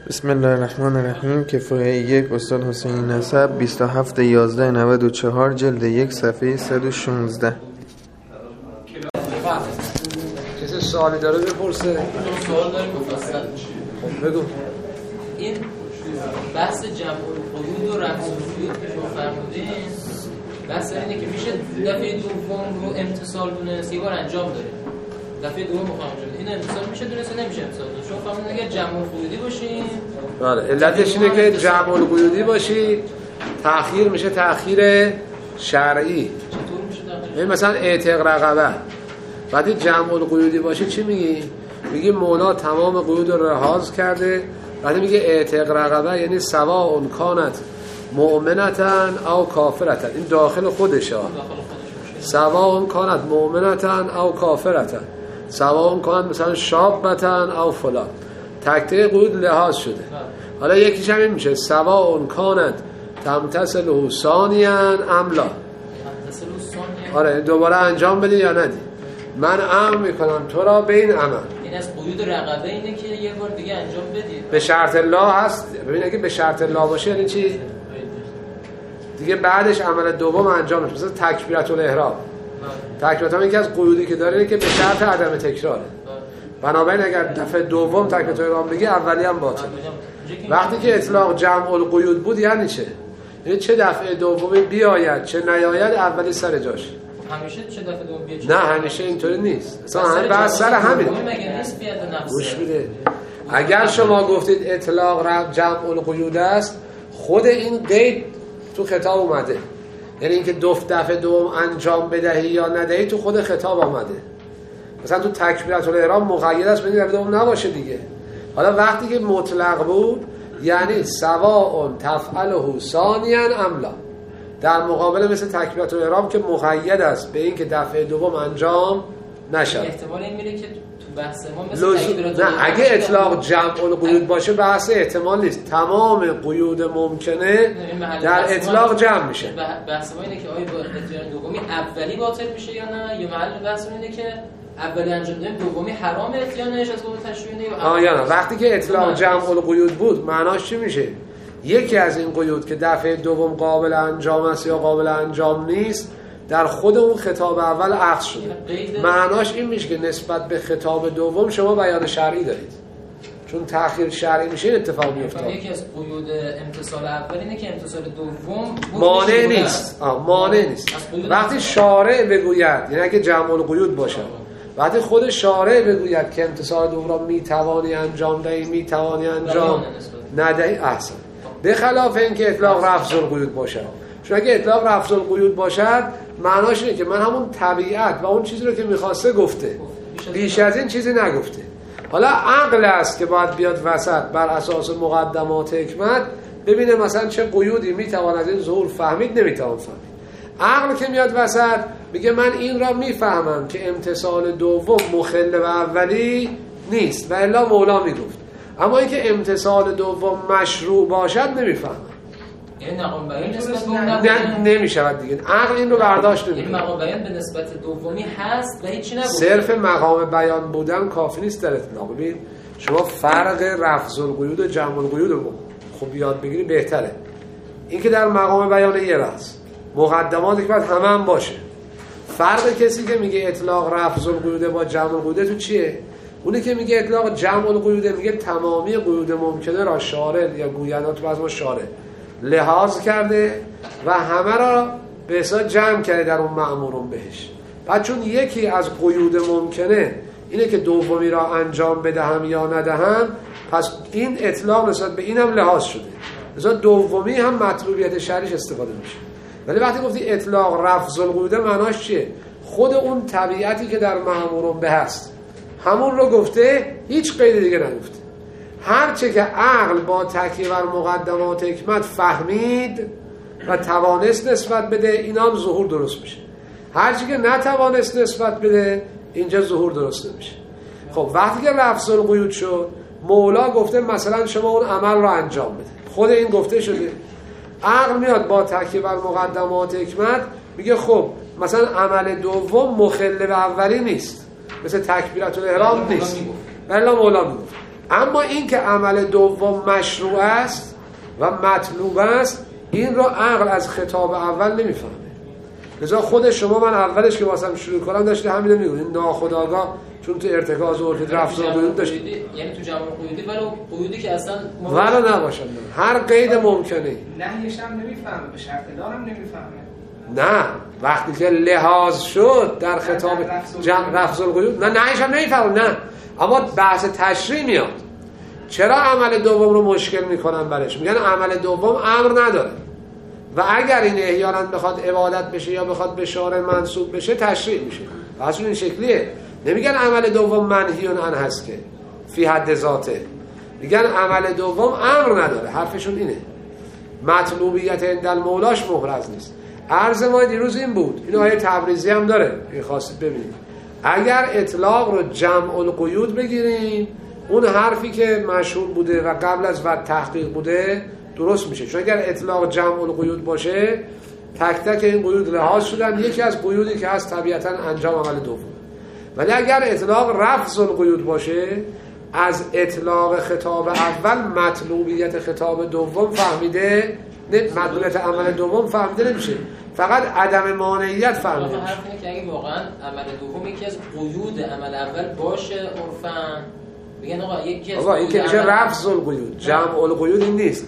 بسم الله الرحمن الرحیم. کفایه 1 استاد حسین نسب 27/11/94 جلد 1 صفحه 116. کسی سوالی داره بپرسه؟ سوال داریم مفصل. خب بگو. این بحث جمع القیود و رفع القیود که شما فرمودین، بحث اینه که میشه دفعه دوم رو امتصال دونست، یه بار انجام داره. دفعه دوم مخاطب شد. این امتصال میشه دونست، نمیشه امتصال دونست. شما فرمودین اگه جمع القیودی باشین، بله، علتش اینه که جمع القیودی باشی تأخیر میشه تأخیر شرعی. چطور میشه داخل؟ این مثلا اعتق رقبه. وقتی جمع القیودی باشه چی میگی؟ میگی مولا تمام قیود رو رهاز کرده. وقتی میگه اعتق رقبه یعنی سواء کانت مؤمنتن او کافرتن. این داخل خودشه. سواء کانت مؤمنتن او کافرتن، سواء کانت مثلا شابتن او فلان. تکته قیود لحاظ شده. حالا یکیش هم این میشه سواء کانت تمتثل ثانیاً ام لا. آره دوباره انجام بدی یا ندی. من امر میکنم تو را به این عمل. این از قیود رقبه اینه که یه بار دیگه انجام بدید. به شرط الله هست. ببین اگه به شرط الله باشه یعنی چی؟ دیگه بعدش عمل دوم انجام میشه. مثلا تکبیرت الاحرام. تکبیرت الاحرام یکی از قیودی که داره اینه که به شرط عدم تکراره. بنابراین اگر دفعه دوم تکبیرت الاحرام بگی اولی هم باطل. وقتی که اطلاق جمع القیود بود یعنی چه؟ یعنی چه دفعه دومی بیاید چه نیاید اولی سر جاش. همیشه چه دفعه دوم بیاد؟ نه همیشه اینطوری نیست. مثلا همین بحث سر همین. گوش بده. اگر شما گفتید اطلاق جمع القیود است، خود این قید تو خطاب اومده. یعنی اینکه دفعه دوم انجام بدهی یا ندهی تو خود خطاب آمده. مثلا تو تکبیرت الاحرام مقید است بدید دفعه دوم نباشه دیگه. حالا وقتی که مطلق بود یعنی سواء تفعله ثانیاً ام لا. در مقابل مثل تکبیرت الاحرام که مقید است به این که دفعه دوم انجام نشد. احتمال این میره که تو بحث ما مثل تکبیرت نه اگه اطلاق جمع القیود باشه بحث احتمال نیست. تمام قیود ممکنه در اطلاق جمع میشه. بحث ما اینه که آیا با اختیار دومی اولی باطل میشه یا نه، یا محل بحث اینه که اولی انجام دادن دومی حرام یا نه، از قول تشریعی یا نه. وقتی که اطلاق جمع القیود بود معناش چی میشه؟ یکی از این قیود که دفعه دوم قابل انجام است یا قابل انجام نیست در خود اون خطاب اول عقد شده. معناش این میشه که نسبت به خطاب دوم شما بیان شرعی دارید، چون تأخیر شرعی میشه این اتفاق میفته. یکی از قیود امتصال اول اینه که امتصال دوم مانع نیست. مانع نیست. وقتی شارع بگوید، یعنی اگه جمع القیود باشه، وقتی خود شارع بگوید که امتصال دوم را میتوانی انجام دهی میتوانی انجام ندهی، احسن. به خلاف اینکه اطلاق رفض القیود باشد. چون اگه اطلاق رفض القیود باشد معناش اینه که من همون طبیعت و اون چیزی رو که میخواسته گفته، بیش از این چیزی نگفته. حالا عقل است که باید بیاد وسط بر اساس مقدمات حکمت ببینه مثلا چه قیودی میتوان از این ظهور فهمید نمیتوان فهمید. عقل که میاد وسط میگه من این را میفهمم که امتصال دوم مخل به اولی نیست و الا مولا میگفت، اما اینکه امتصال دوم مشروع باشد نمیفهمم. یعنی مقام بیان نسبت به نمیشود دیگه. عقل این رو برداشت نمیکنه. این مقام بیان به نسبت دومی هست و هیچی نگفت. صرف مقام بیان بودن کافی نیست در اطلاق. ببین شما فرق رفض القیود و جمع القیود رو خوب یاد بگیری بهتره. این که در مقام بیان یه راست مقدماتی که باید همه هم باشه. فرق کسی که میگه اطلاق رفض القیود با جمع القیود تو چیه؟ اونی که میگه اطلاق جمع القیود میگه تمامی قیود ممکنه را شارع یا گوینده تو بعضی شارع لحاظ کرده و همه را به حساب جمع کرده در اون مأمورون بهش. بعد چون یکی از قیود ممکنه اینه که دومی را انجام بدهم یا ندهم، پس این اطلاق نسبت به اینم لحاظ شده. مثلا دومی هم مطلوبیت شرعیش استفاده میشه. ولی وقتی گفتی اطلاق رفض القیود معناش چیه؟ خود اون طبیعتی که در مأمورون به هست همون رو گفته، هیچ قید دیگه نگفته. هرچه که عقل با تکیه بر مقدمات حکمت فهمید و توانست نسبت بده اینا هم ظهور درست میشه. هرچی که نتوانست نسبت بده اینجا ظهور درست نمیشه. خب وقتی که رفض القیود شد مولا گفته مثلا شما اون عمل رو انجام بده، خود این گفته شده. عقل میاد با تکیه بر مقدمات حکمت میگه خب مثلا عمل دوم مخل به اولی نیست، مثل تکبیرت الاحرام نیست، بلا مولا میگفت اما این که عمل دوم مشروع است و مطلوب است، این را عقل از خطاب اول نمیفهمه. لذا خود شما، من اولش که واسم شروع کنم داشته همین میگم، این ناخودآگاه چون تو ارتکاز و رفض قیود داشت، یعنی تو جمع قیودی ولو قیودی که اصلا ولو نباشن، هر قید ممکنه. نهیش هم نمیفهمه، به شرط دارم نمیفهمه. نه وقتی که لحاظ شد در خطاب رفض القیود، نه نهیش هم نمیفهمه، نه، اما بحث تشریع میاد. چرا عمل دوم رو مشکل میکنن برش؟ میگن عمل دوم امر نداره و اگر این احیانا بخواد عبادت بشه یا بخواد به شارع منسوب بشه تشریع میشه. اصلا این شکلیه. نمیگن عمل دوم منهی عنه هست که فی حد ذاته، میگن عمل دوم امر نداره. حرفشون اینه، مطلوبیت عند المولاش محرز نیست. عرض ما دیروز این بود، این آیه تبریزی هم داره، این خواستید ببینید. اگر اطلاق رو جمع القیود بگیریم، اون حرفی که مشهور بوده و قبل از وقت تحقیق بوده درست میشه. چون اگر اطلاق جمع القیود باشه، تک تک این قیود لحاظ شدن، یکی از قیودی که هست طبیعتا انجام عمل دوم. ولی اگر اطلاق رفض القیود باشه، از اطلاق خطاب اول مطلوبیت خطاب دوم فهمیده، مطلوبیت عمل دوم فهمیده نمیشه، فقط عدم مانعیت فهمیده میشه. حرف اینه که اگه واقعا عمل دوم یکی از قیود عمل اول باشه، عرفاً میگن آقا یکی از این که میشه رفض القیود، جمع القیود این نیست،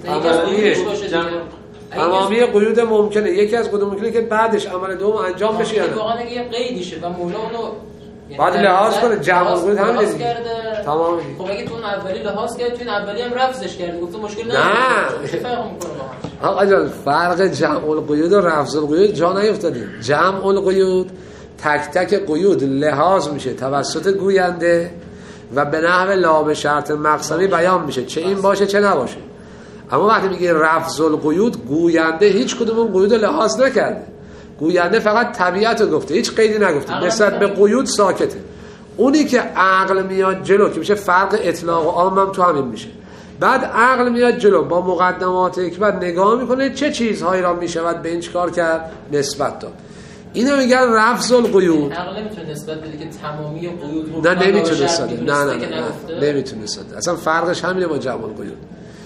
تمامی قیود ممکنه. یکی از قیود ممکنه که بعدش عمل دوم انجام بشه یا نه. واقعا اگه یه قیدیشه و مولا اونو بعد لحاظ کنه، جمع القیود هم دیگه تمام. خب اگه تو اون اولی لحاظ کرد، تو این اولی هم رفضش کرد، گفتم مشکل نداره. نه چه فرق میکنه باهاش؟ آقا جان، فرق جمع القیود و رفض القیود جا نیفتادیم. جمع القیود تک تک قیود لحاظ میشه توسط گوینده و به نحو لا به شرط مقصدی بیان میشه، چه این باشه چه نباشه. اما وقتی میگه رفض القیود، گوینده هیچ کدوم اون قیود لحاظ نکرده، گوینده فقط طبیعت رو گفته، هیچ قیدی نگفته، نسبت به قیود ساکته. اونی که عقل میاد جلو که میشه فرق اطلاق و عام هم تو همین میشه. بعد عقل میاد جلو با مقدمات حکمت نگاه میکنه چه چیزهایی را میشود به این کار کرد نسبت داد. اینو میگن رفض القیود. عقل نمیتونه نسبت بده که تمامی قیود نه نمیتونه نسبت بده، نه نمیتونه نسبت بده. اصلا فرقش همینه با جمع القیود.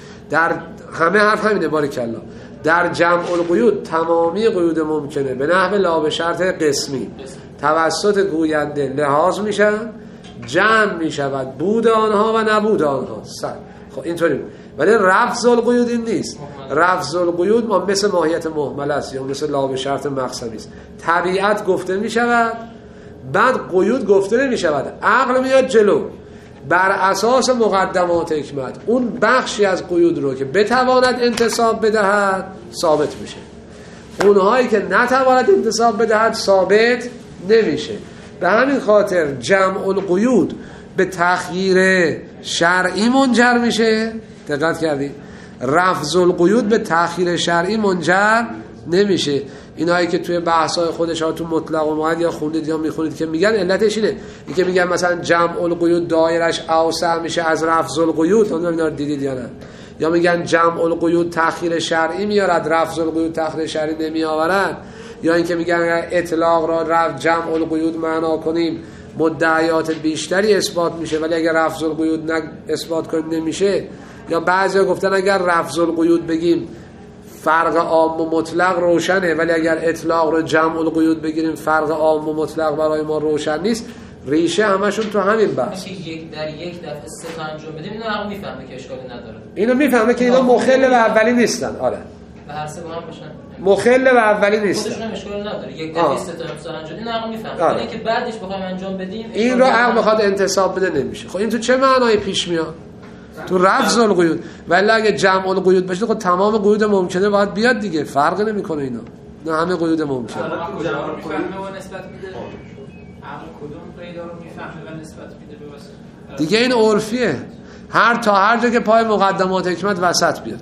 در همه حرف همینه، بارکالله. در جمع القیود تمامی قیود ممکنه به نحو لا به شرط قسمی توسط گوینده لحاظ میشن، جمع میشود بود آنها و نبود آنها. خب اینطوری. ولی رفض القیود این نیست. رفض القیود ما مثل ماهیت مهمل است یا مثل لا به شرط مقصدی است. طبیعت گفته میشود، بعد قیود گفته نمیشود. عقل میاد جلو بر اساس مقدمات حکمت اون بخشی از قیود رو که بتواند انتصاب بدهد ثابت میشه، اونهایی که نتواند انتصاب بدهد ثابت نمیشه. به همین خاطر جمع القیود به تخییر شرعی منجر میشه. دقت کردید؟ رفض القیود به تخییر شرعی منجر نمیشه. اینایی که توی بحث‌های خودش ها تو مطلق و مقید یا خوندید یا میخونید که میگن علتش اینه، این که میگن مثلا جمع القیود دایرش اوسع میشه از رفض القیود، اون اینا رو دیدید یا نه؟ یا میگن جمع القیود تخییر شرعی میارد، رفض القیود تخییر شرعی نمیآورد. یا اینکه میگن اطلاق را رفع جمع القیود معنا کنیم مدعیات بیشتری اثبات میشه، ولی اگر رفض القیود اثبات کنیم نمیشه. یا بعضیا گفتن اگر رفض القیود بگیم فرق عام و مطلق روشنه، ولی اگر اطلاق رو جمع القیود بگیریم فرق عام و مطلق برای ما روشن نیست. ریشه همشون تو همین بحث. در یک دفعه سه تا انجام بدیم اینو عقل میفهمه که اشکالی نداره. اینو میفهمه که اینا مخل به اولی نیستن. آره. به هر سه با هم باشن. مخل به اولی نیستن. خودشون هم اشکال نداره. یک دفعه سه تا انجام بدیم عقل میفهمه. ولی که بعدش بخوایم انجام بدیم این رو عقل بخواد انتصاب بده نمیشه. خب این تو چه معنای پیش میاد؟ تو رفض القیود. ولی اگه جمع القیود باشه خب تمام قیود ممکنه باید بیاد دیگه، فرق نمیکنه اینا. نه همه قیود ممکنه. عقل کدوم میفهمه و نسبت میده؟ عقل کدوم قیدا رو میفهمه و نسبت میده به واسه؟ دیگه این عرفیه. هر جا که پای مقدمات حکمت وسط بیاد.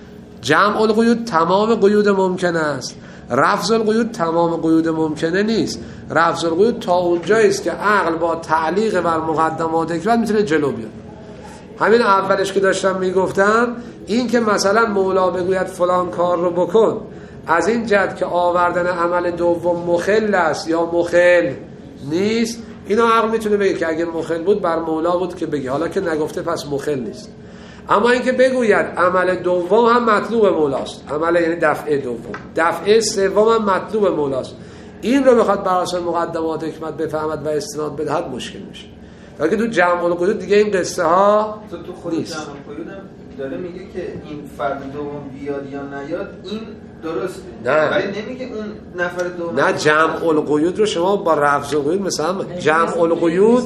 جمع القیود تمام قیود ممکنه است. رفض القیود تمام قیود ممکنه نیست. رفض القیود تا اونجایی است که عقل با تعلیق بر مقدمات حکمت میتونه جلو بیاد. همین اولش که داشتم میگفتم، این که مثلا مولا بگوید فلان کار رو بکن، از این جهت که آوردن عمل دوم مخل است یا مخل نیست، اینو عقل میتونه بگه که اگر مخل بود بر مولا بود که بگی، حالا که نگفته پس مخل نیست. اما اینکه بگوید عمل دوم هم مطلوب مولاست، عمل یعنی دفعه دوم، دفعه سوم هم مطلوب مولاست، این رو بخواد بر اساس مقدمات حکمت بفهمد و استناد بدهد مشکل میشه. تا که تو جمع القیود دیگه این قصه ها تو خود نیست. جمع القیود هم داره میگه که این فرد دوم بیاد یا نیاد این درسته، نه ولی نمیگه اون نفر دوم. نه، جمع القیود رو شما با رفض القیود مثلا جمع القیود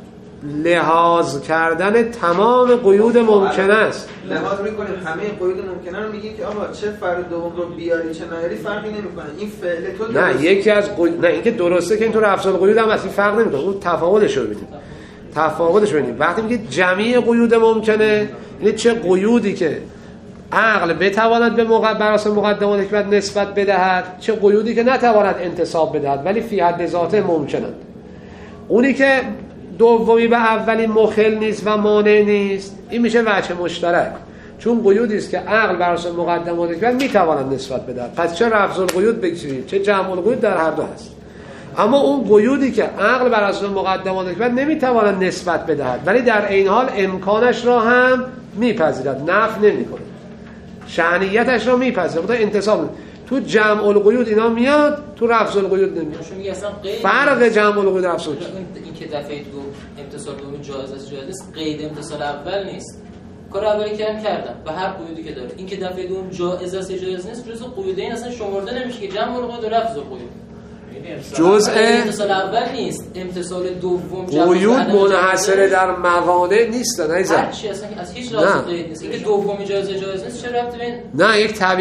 لحاظ کردن تمام قیود ممکن است. لحاظ میکنیم همه قیود ممکنه رو میگیم که آقا چه فرد دوم رو بیاری چه نیاری فرقی نمیکنه، این فعل تو درسته. نه یکی از نه اینکه درسته که این تو رفض القیود هم اصلا فرق نمیکنه، اون تفاوتش رو ببینید. تفاوتش رو ببینید. وقتی میگه جمعی قیود ممکنه، یعنی چه قیودی که عقل بتواند به بر اساس مقدمات حکمت نسبت بدهد، چه قیودی که نتواند انتساب بدهد ولی فی حد ذاته ممکنند. اونی که دومی به اولی مخل نیست و مانع نیست، این میشه وجه مشترک، چون قیودی است که عقل بر اساس مقدمات حکمت میتواند نسبت بدهد. پس چه رفض القیود بگیرید چه جمع القیود در هر دو هست. اما اون قیودی که عقل بر اساس مقدمات حکمت نمیتواند نسبت بدهد ولی در این حال امکانش را هم میپذیرد، نفی نمیکنه، شأنیتش را میپذیرد، انتصاب. تو جمع القیود اینا میاد، تو رفض القیود نمیاد. فرق جمع القیود رفض القیود این که دفعه دو امتصال دوم جایز است جایز نیست، قید امتصال اول نیست. کار اولی که هم کردم به هر قیودی که داره، این که دفعه دوم جایز است جایز نیست جزء قیود این اصلا شمرده نمیشه که جمع القیود و رفض القیود جزء امتصال اول نیست، امتصال دوم قیود منحصر در موانع نیستن. هر چی اصلا از هیچ لحاظ قید نیست. اینکه دومی جایز نیست چه ربطی به این؟ نه،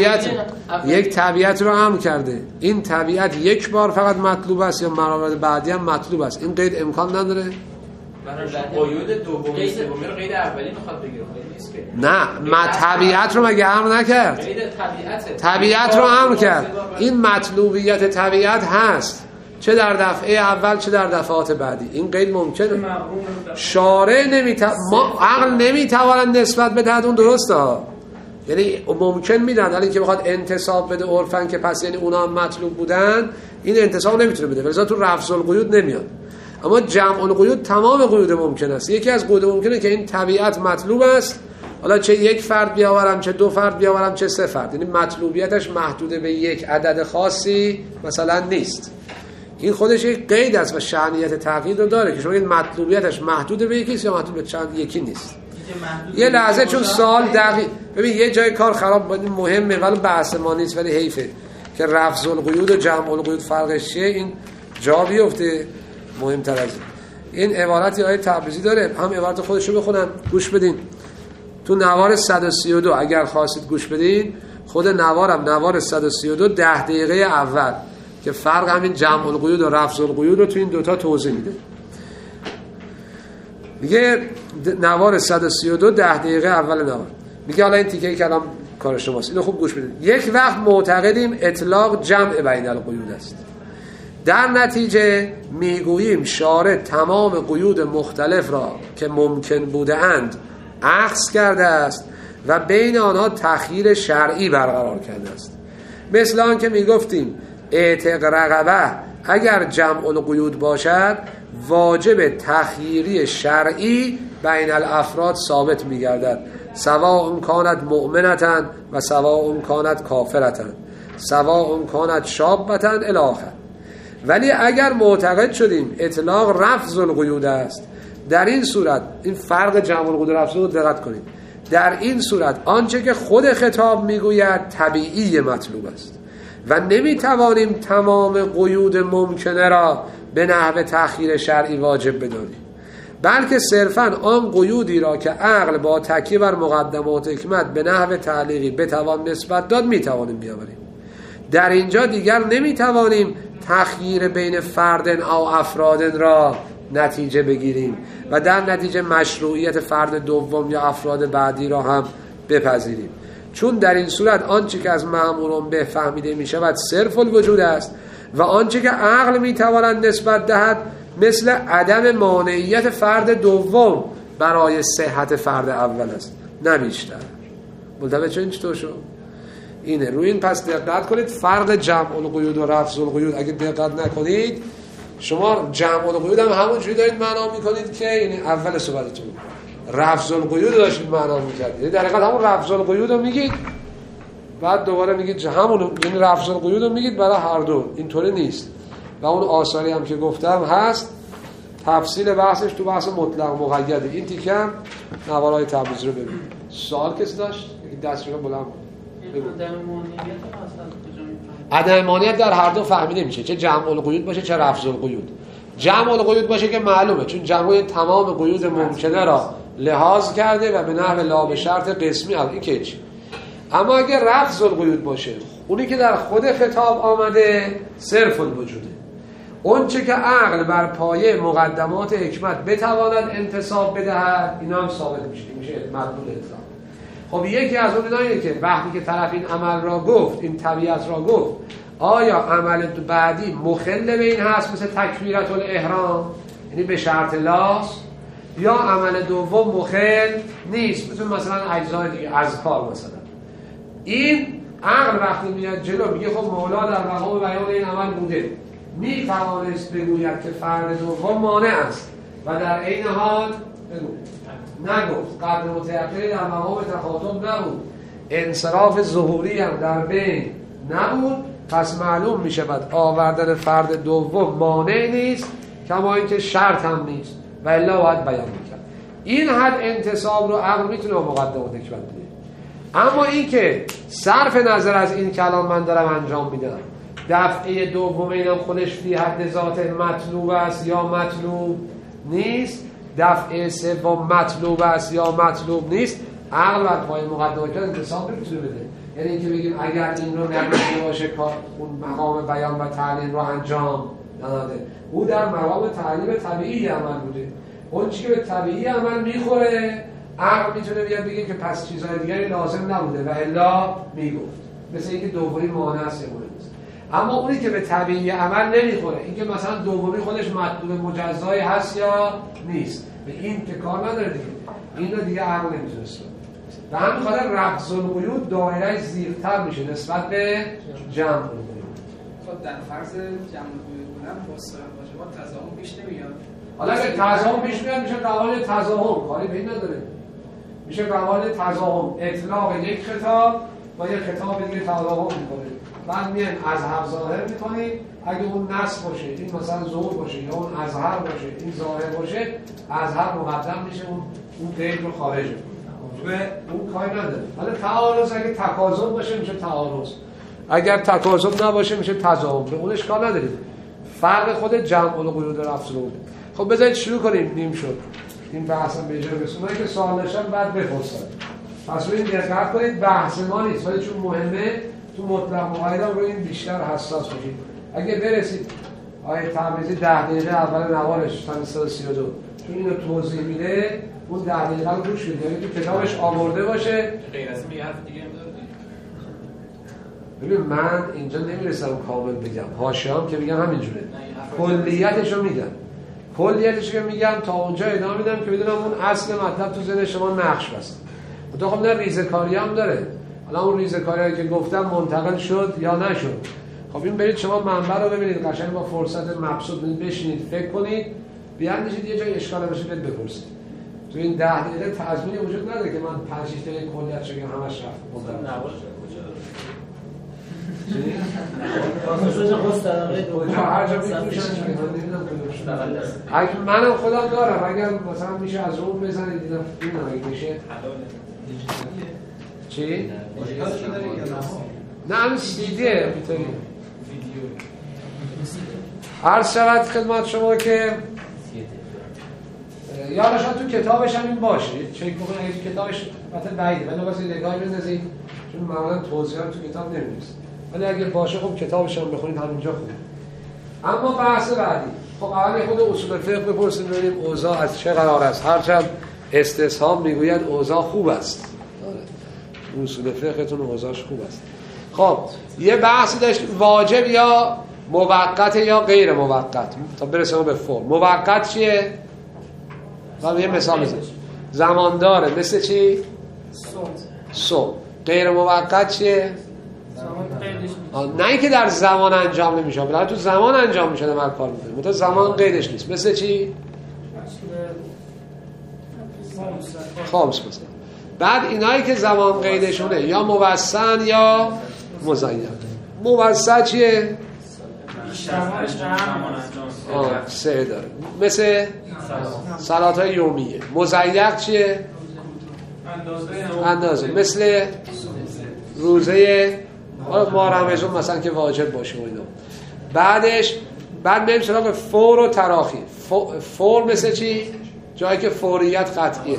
یک طبیعت رو امر کرده. این طبیعت یک بار فقط مطلوب است یا مراتب بعدی هم مطلوب است. این قید امکان نداره. قیود دومی سومی رو قید اولی میخواد بگیره، نیست که نه، طبیعت رو مگه امر نکرد؟ قید طبیعت رو امر کرد. این مطلوبیت طبیعت هست چه در دفعه اول چه در دفعات بعدی. این قید ممکنه. شارع ما عقل نمیتواند نسبت بدهد، اون درسته ها، یعنی ممکن میدن ولی که بخواد انتصاب بده عرفن که پس یعنی اونا هم مطلوب بودن، این انتصاب نمیتونه بده، ولی تو رفض القیود نمیاد. اما جمع القیود تمام قیود ممکن است. یکی از قیود ممکنه که این طبیعت مطلوب است، حالا چه یک فرد بیاورم چه دو فرد بیاورم چه سه فرد، یعنی مطلوبیتش محدود به یک عدد خاصی مثلا نیست. این خودش یک قید است و شأنیت تغییر رو داره که شما این مطلوبیتش محدود به یکی یا محدود به چند یکی نیست. یه لحظه چون سال دقیق ببین یه جای کار خراب بود، مهمه ولی بحث ما نیست، ولی حیفه که رفض القیود و جمع القیود فرقش چیه، این جا بیفته. مهمتر از این عبارتی آیه تبریزی داره، هم عبارت خودش رو بخونم گوش بدین. تو نوار 132 اگر خواستید گوش بدین، خود نوارم نوار 132 10 دقیقه اول که فرق همین جمع القیود و رفض القیود رو تو این دوتا توضیح میده. میگه نوار 132 10 دقیقه اول نوار، میگه حالا این تیکه کلام کار شماست، اینو خوب گوش بدین. یک وقت معتقدیم اطلاق جمع بین القیود است، در نتیجه میگوییم شارع تمام قیود مختلف را که ممکن بوده اند اخذ کرده است و بین آنها تخییر شرعی برقرار کرده است. مثل آن که میگفتیم اعتق رقبه اگر جمع القیود باشد واجب تخییری شرعی بین الافراد ثابت میگردد، سواء کانت مؤمنة و سواء کانت کافرة سواء کانت شابة الی آخر. ولی اگر معتقد شدیم اطلاق رفض القیود است، در این صورت این فرق جمع القیود و رفض القیود دقت کنید، در این صورت آنچه که خود خطاب میگوید طبیعی مطلوب است و نمیتوانیم تمام قیود ممکنه را به نحو تأخیر شرعی واجب بدانیم، بلکه صرفاً آن قیودی را که عقل با تکیه بر مقدمات حکمت به نحو تعلیقی بتوان نسبت داد میتوانیم بیاوریم. در اینجا دیگر نمیتوانیم تخییر بین فردن او افرادن را نتیجه بگیریم و در نتیجه مشروعیت فرد دوم یا افراد بعدی را هم بپذیریم، چون در این صورت آنچه که از مأموران به فهمیده می شود صرف الوجود است و آنچه که عقل می تواند نسبت دهد مثل عدم مانعیت فرد دوم برای صحت فرد اول است، نه بیشتر. متوجه شدین چطور شد؟ اینه. روی این پس دقت کنید. فرق جمع القیود و رفض القیود اگه دقت نکنید شما جمع القیود هم همونجوری دارید معنا میکنید که یعنی اول صحبتتون رفض القیود داشتید معنا میکردید، یعنی در حقیقت همون رفض القیود رو میگید بعد دوباره میگید همون، یعنی رفض القیود رو میگید برای هر دو. اینطوری نیست و اون آثاری هم که گفتم هست تفصیل بحثش تو بحث مطلق مقیده. این تیکه هم نوارای تبریزی رو ببینید. سوال کسی داشت؟ یکی دست رو بلند عدم مانعیت در هر دو فهمیده میشه، چه جمع القیود باشه چه رفض القیود. جمع القیود باشه که معلومه چون جمع تمام قیود ممکنه را لحاظ کرده و به نحو لا به شرط قسمی این که چی. اما اگه رفض القیود باشه اونی که در خود خطاب آمده صرف الوجوده، اون چه که عقل بر پایه مقدمات حکمت بتواند انتصاب بدهد اینا هم ثابت میشه مدلول اطلاق. خب یکی از اون اینه که وقتی که طرف این عمل را گفت، این طبیعت را گفت، آیا عمل بعدی مخل به این هست مثل تکبیرت الاحرام یعنی به شرط لاس، یا عمل دوم مخل نیست مثلا اجزای دیگه اذکار مثلا. این عقل وقتی میاد جلو میگه خب مولا در مقام بیان این عمل بوده، میتوانست بگوید که فرد دوم مانع است و در عین حال نگفت. قبل متعقل در مقام تخاطب نبود، انصراف ظهوری هم در بین نبود، پس معلوم میشود آوردن فرد دوم مانع نیست کما اینکه شرط هم نیست و الا باید بیان میکرد. این حد انتصاب رو عقل میتونه مقدمات حکمت بده. اما این که صرف نظر از این کلام من دارم انجام میدم، دفعه دوم اینم خودش فی حد ذات مطلوب است یا مطلوب نیست، دفعه سوم مطلوب است یا مطلوب نیست، عقل بر پای مقدمات انتصاب میتونه بده. یعنی اینکه بگیم اگر این رو نمیشه باشه اون مقام بیان و تعلیم رو انجام نداده، او در مقام تعلیم طبیعی عمل بوده، اون چیزی که به طبیعی عمل میخوره عقل میتونه بیاد بگه که پس چیزهای دیگری لازم نبوده و الا میگفت، مثل اینکه دومی مانع است یا مانع نیست. اما اونی که به طبیعی عمل نمیخوره، اینکه مثلا دومی خودش مطلوب مجزایی هست یا نیست، به این که کار نداره دیگه، این رو دیگه عقل نمیتونست. و همین خاطر رفض القیود دایره‌اش زیرتر میشه نسبت به جمع القیود. خب در فرض جمع القیود بودن با صاحب واجبات تضاهم پیش نمیاد. حالا اگه تضاهم پیش میاد میشه قواعد تضاهم، کاری به این نداره، میشه قواعد تضاهم. اطلاق یک خطاب با یک خطاب دیگه تضاهم میکنه، بعد میان اظهر ظاهر میکنید، اگه اون نص باشه این مثلا ظهور باشه یا اون اظهر باشه این ظاهر باشه، اظهر مقدم میشه، اون قید رو خارج میکنه و اون کاری نداره. حالا تعارض اگه تکاذب باشه میشه تعارض، اگر تکاذب نباشه میشه تضاهم، به اونش کار نداریم. فرق خود جمع القیود و رفض القیود. خب بذارید شروع کنیم، نیم شد این بحث هم به جای رسونه که سوال داشتن بعد بپرسن. پس روی این دقت کنید، بحث ما نیست ولی چون مهمه تو مطلق مقایده روی این بیشتر حساس باشید. اگه برسید آیه تبریزی 10 دقیقه اول نوارش سن 132 چون اینو توضیح میده، اون 10 دقیقه رو گوش بدید، یعنی تو کتابش آورده باشه. غیر از این حرف دیگه هم داره. ببین من اینجا نمیرسم کامل بگم، حاشیه‌ام که بگم همینجوره، کلیتشو میگم. کلیتش که میگم تا اونجا ادامه میدم که بدونم اون اصل مطلب تو ذهن شما نقش بسته. تو خب نه ریزه‌کاری هم داره. حالا اون ریزه‌کاری که گفتم منتقل شد یا نشد. خب این برید شما منبع رو ببینید، قشنگ با فرصت مبسوط بشینید فکر کنید، بیاندیشید، یه جای اشکال باشه بپرسید. تو این 10 دقیقه تضمینی وجود نداره که من 5 6 دقیقه کلیتش بگم همش رفت. نباشه کجا؟ چی؟ هر جا می‌پوشن چون نمی‌دونم کدومش. اگه منم خودم دارم، اگر مثلا میشه از اون بزنید دیدم اینم اگه میشه چی؟ نه همین سیدیه میتونی عرض شود خدمت شما که یادشان تو کتابش هم این باشه، چک بکنید اگه تو کتابش مثلا بعیده ولی واسه نگاهی بندازید چون معمولا توضیحات تو کتاب نمی‌نویسه، ولی اگه باشه خب کتابش هم بخونید همینجا خوبه. اما بحث بعدی، خب اول خود اصول فقه بپرسیم ببینیم اوضاع از چه قرار است. هرچند استثهام میگوید اوضاع خوب است، اصول فقهتون اوضاعش خوب است. خب یه بحثی داشت، واجب یا موقت یا غیر موقت، تا برسیم به فرم. موقت چیه؟ بعد یه مثال بزنیم. زمان داره، مثل چی؟ صوم. غیر موقت چیه؟ نه اینکه در زمان انجام نمیشه، ولی تو زمان انجام میشه من کار میکنم، تو زمان قیدش نیست. مثل چی؟ خامس مثلا. بعد اینایی که زمان قیدشونه یا موسن یا مزین. موسن چیه؟ سه داره، مثل صلات‌های یومیه. مزیق چیه؟ اندازه، مثل روزه ما رمضان مثلا که واجب باشه و اینا. بعد میریم سراغ فور و تراخی. فور مثل چی؟ جایی که فوریت قطعیه.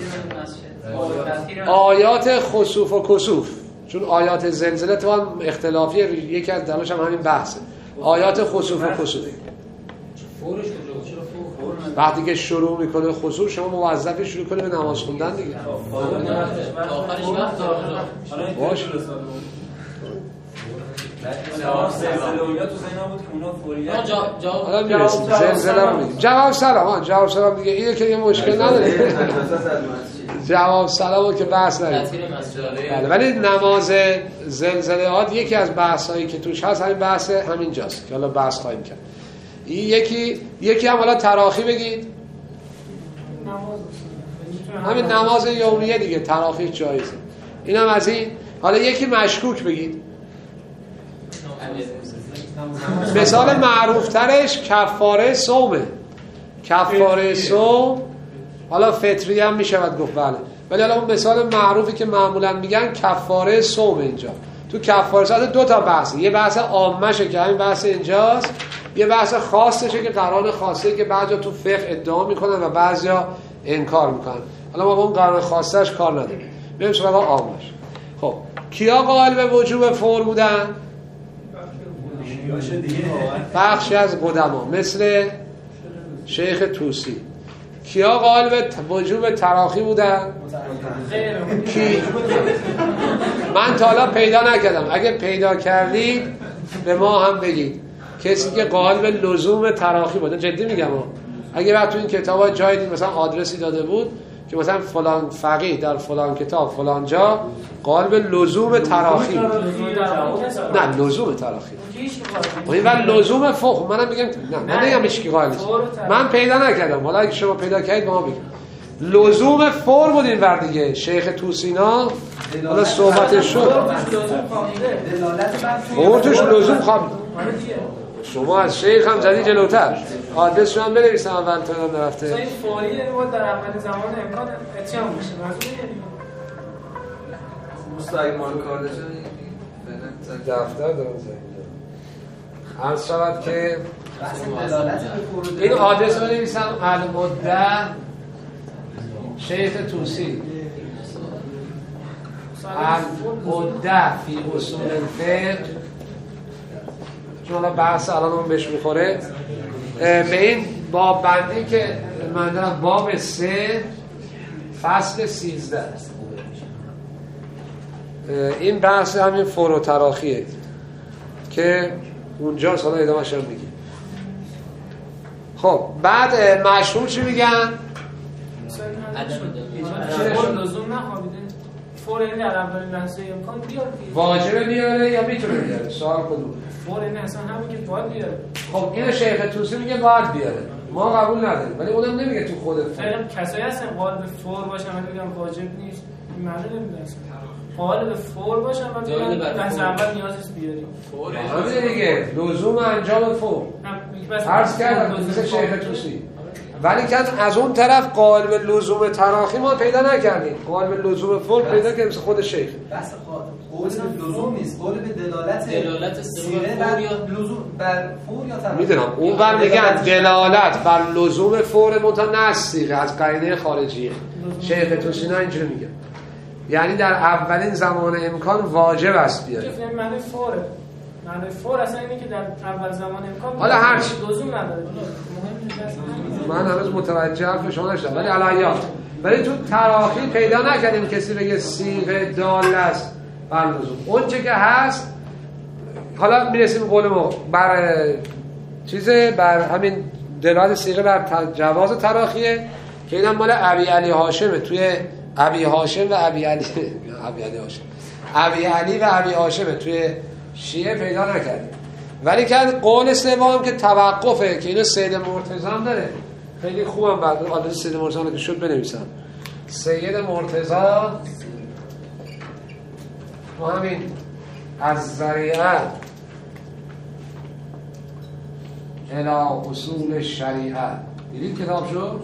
آیات خسوف و کسوف، چون آیات زلزله تو هم اختلافیه، یکی از دلاش هم همین بحثه. آیات خسوف و کسوف وقتی که شروع میکنه خسوف، شما موظفی شروع کنه به نماز خوندن دیگه. باشه جواب سلام. جواب سلام دیگه، اینه که یه مشکل نداره. جواب سلام که بحث نداره. ولی نماز زلزلهات یکی از بحثایی که توش هست همین بحث همینجاست که حالا بحث خواهیم کرد. یکی هم حالا تراخی بگید. همین نماز یومیه دیگه، تراخی جایزه. اینم از این. حالا یکی مشکوک بگید. مثال معروف ترش کفاره صومه. کفاره صوم حالا فطری هم میشه گفت بله، ولی حالا اون مثال معروفی که معمولا میگن کفاره صوم. اینجا تو کفاره صوم دو تا بحثه، یه بحث عامشه که همین بحث اینجاست، یه بحث خاصشه که قرآن خاصه که بعضیا تو فقه ادعا میکنن و بعضیا انکار میکنن. حالا ما با اون قرآن خاصش کار نداریم، بریم سراغ عامش. خب کیا قائل به وجوب فور بودن؟ بخشی از قدما مثل شیخ طوسی. کیا قائل به وجوب تراخی بودن؟ کی؟ من تا حالا پیدا نکردم، اگه پیدا کردید به ما هم بگید. کسی که قائل به لزوم تراخی بود، جدی میگم اگه وقت تو این کتابا جایی دید مثلا آدرسی داده بود که مثلا فلان فقیه در فلان کتاب فلان جا قائل به لزوم تراخی، نه لزوم تراخی و لزوم فقه، منم میگم نه، من نمیگم هیچ کی قائل نیست، من پیدا نکردم، حالا اگه شما پیدا کردید ما بگید. لزوم فور بود این ور دیگه. شیخ توسینا حالا صحبتش شد فورتش لزوم خواب. شما از شیخ هم زدی جلوتر، آدرس رو هم بنویسم اول تا هم نرفته. این فوری یعنی در اول زمان امکان اتیام میشه مستعد مال کار داشته دفتر دارم زنگ عرض شود که این آدرس رو بنویسم المدعی شیخ توسی، المدعی فی اصول الفقه، چون حالا بحث الان اون بهش میخوره. به این باب بندی که من دارم باب 3 فصل 13 این بحث همین فور و تراخیه که اونجا حالا ادامه‌اش هم میگه. خب بعد مشهور چی میگن؟ لزوم نخوابیده فور این در اول لحظه امکان بیار، واجبه بیاره یا میتونه بیاره؟ سوال کدوم؟ فور این اصلا همون که باید بیاره. خب اینو شیخ توسی میگه باید بیاره، ما قبول نداریم، ولی اونم نمیگه تو خود فعلا کسایی هستن قائل به فور باشن ولی میگن واجب نیست، این معنی نمیده اصلا. قائل به فور باشن ولی میگن لحظه اول نیاز نیست بیاری. همین دیگه لزوم انجام فور عرض کردم مثل شیخ توسی. ولی که از اون طرف قائل به لزوم تراخی ما پیدا نکردیم، قائل به لزوم فور پیدا کردیم مثل خود شیخ. بس قول به لزوم نیست، قول به دلالت سیغه بر لزوم بر فور یا تراخی. میدونم اون بر میگن دلالت بر لزوم فور متا نه سیغه از قرینه خارجیه. شیخ توسی نه اینجوری میگه، یعنی در اولین زمان امکان واجب است بیاره. معنی فوره، معنی فور اصلا اینه که در اول زمان امکان حالا هر چی لزوم نداره. من هنوز متوجه حرف شما نشدم، ولی علایات ولی تو تراخی پیدا نکردیم کسی بگه صیغه دال است بر لزوم. اون چه که هست حالا میرسیم قول ما بر چیزه، بر همین دلالت صیغه بر جواز تراخیه که اینم مال ابی علی هاشمه. توی ابی هاشم و ابی علی ابی علی هاشم ابی علی و ابی هاشمه توی شیعه پیدا نکردیم. ولی که قول سوم که توقفه که اینو سید مرتضی هم داره، خیلی خوبم بعد آدرس سید مرتضی که شد بنویسم. سید مرتضی تو همین از ذریعه الی اصول شریعه دیدید کتاب شد؟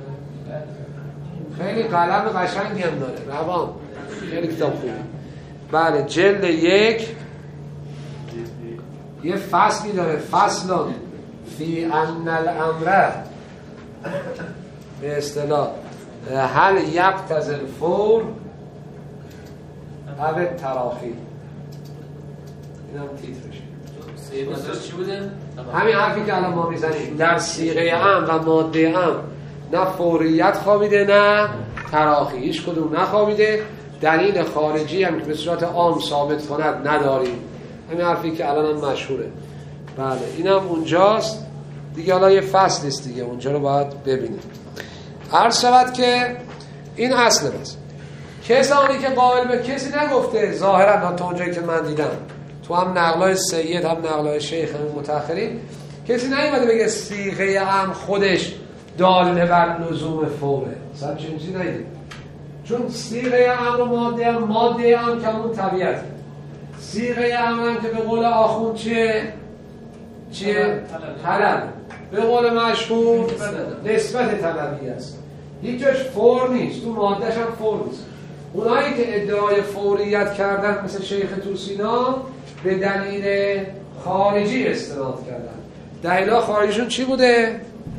خیلی قلم قشنگی هم داره روان، خیلی کتاب خوبه. بله جلد 1 یه فصلی داره، فصل فی ان الامر به اصطلاح هل یقتضی الفور او التراخی. اینم تیترشه. چی بوده؟ همین حرفی که الان ما میزنیم در صیغه امر و ماده امر نه فوریت خوابیده نه تراخی، هیچ کدوم نخوابیده. دلیل خارجی هم که به صورت عام ثابت کند نداریم. همین حرفی که الان هم مشهوره. بله اینم اونجاست دیگه. حالا یه فصل است دیگه، اونجا رو باید ببینیم. عرض شود که این اصل بس. کسانی که قائل به کسی نگفته ظاهرا تا اونجایی که من دیدم تو هم نقلای سید هم نقلای شیخ هم متأخرین کسی نیومده بگه صیغه هم خودش داله بر لزوم فوره. مثلا چیزی نگید، چون صیغه امر و ماده هم که همون طبیعت، صیغه امر هم که به قول آخوند چیه؟ طلب. به قول مشهور نسبت طلبی است، هیچ جاش فور نیست، تو مادهش هم فور نیست. اونایی که ادعای فوریت کردن مثل شیخ توسینا به دلیل خارجی استناد کردن. دلیل خارجیشون چی بوده؟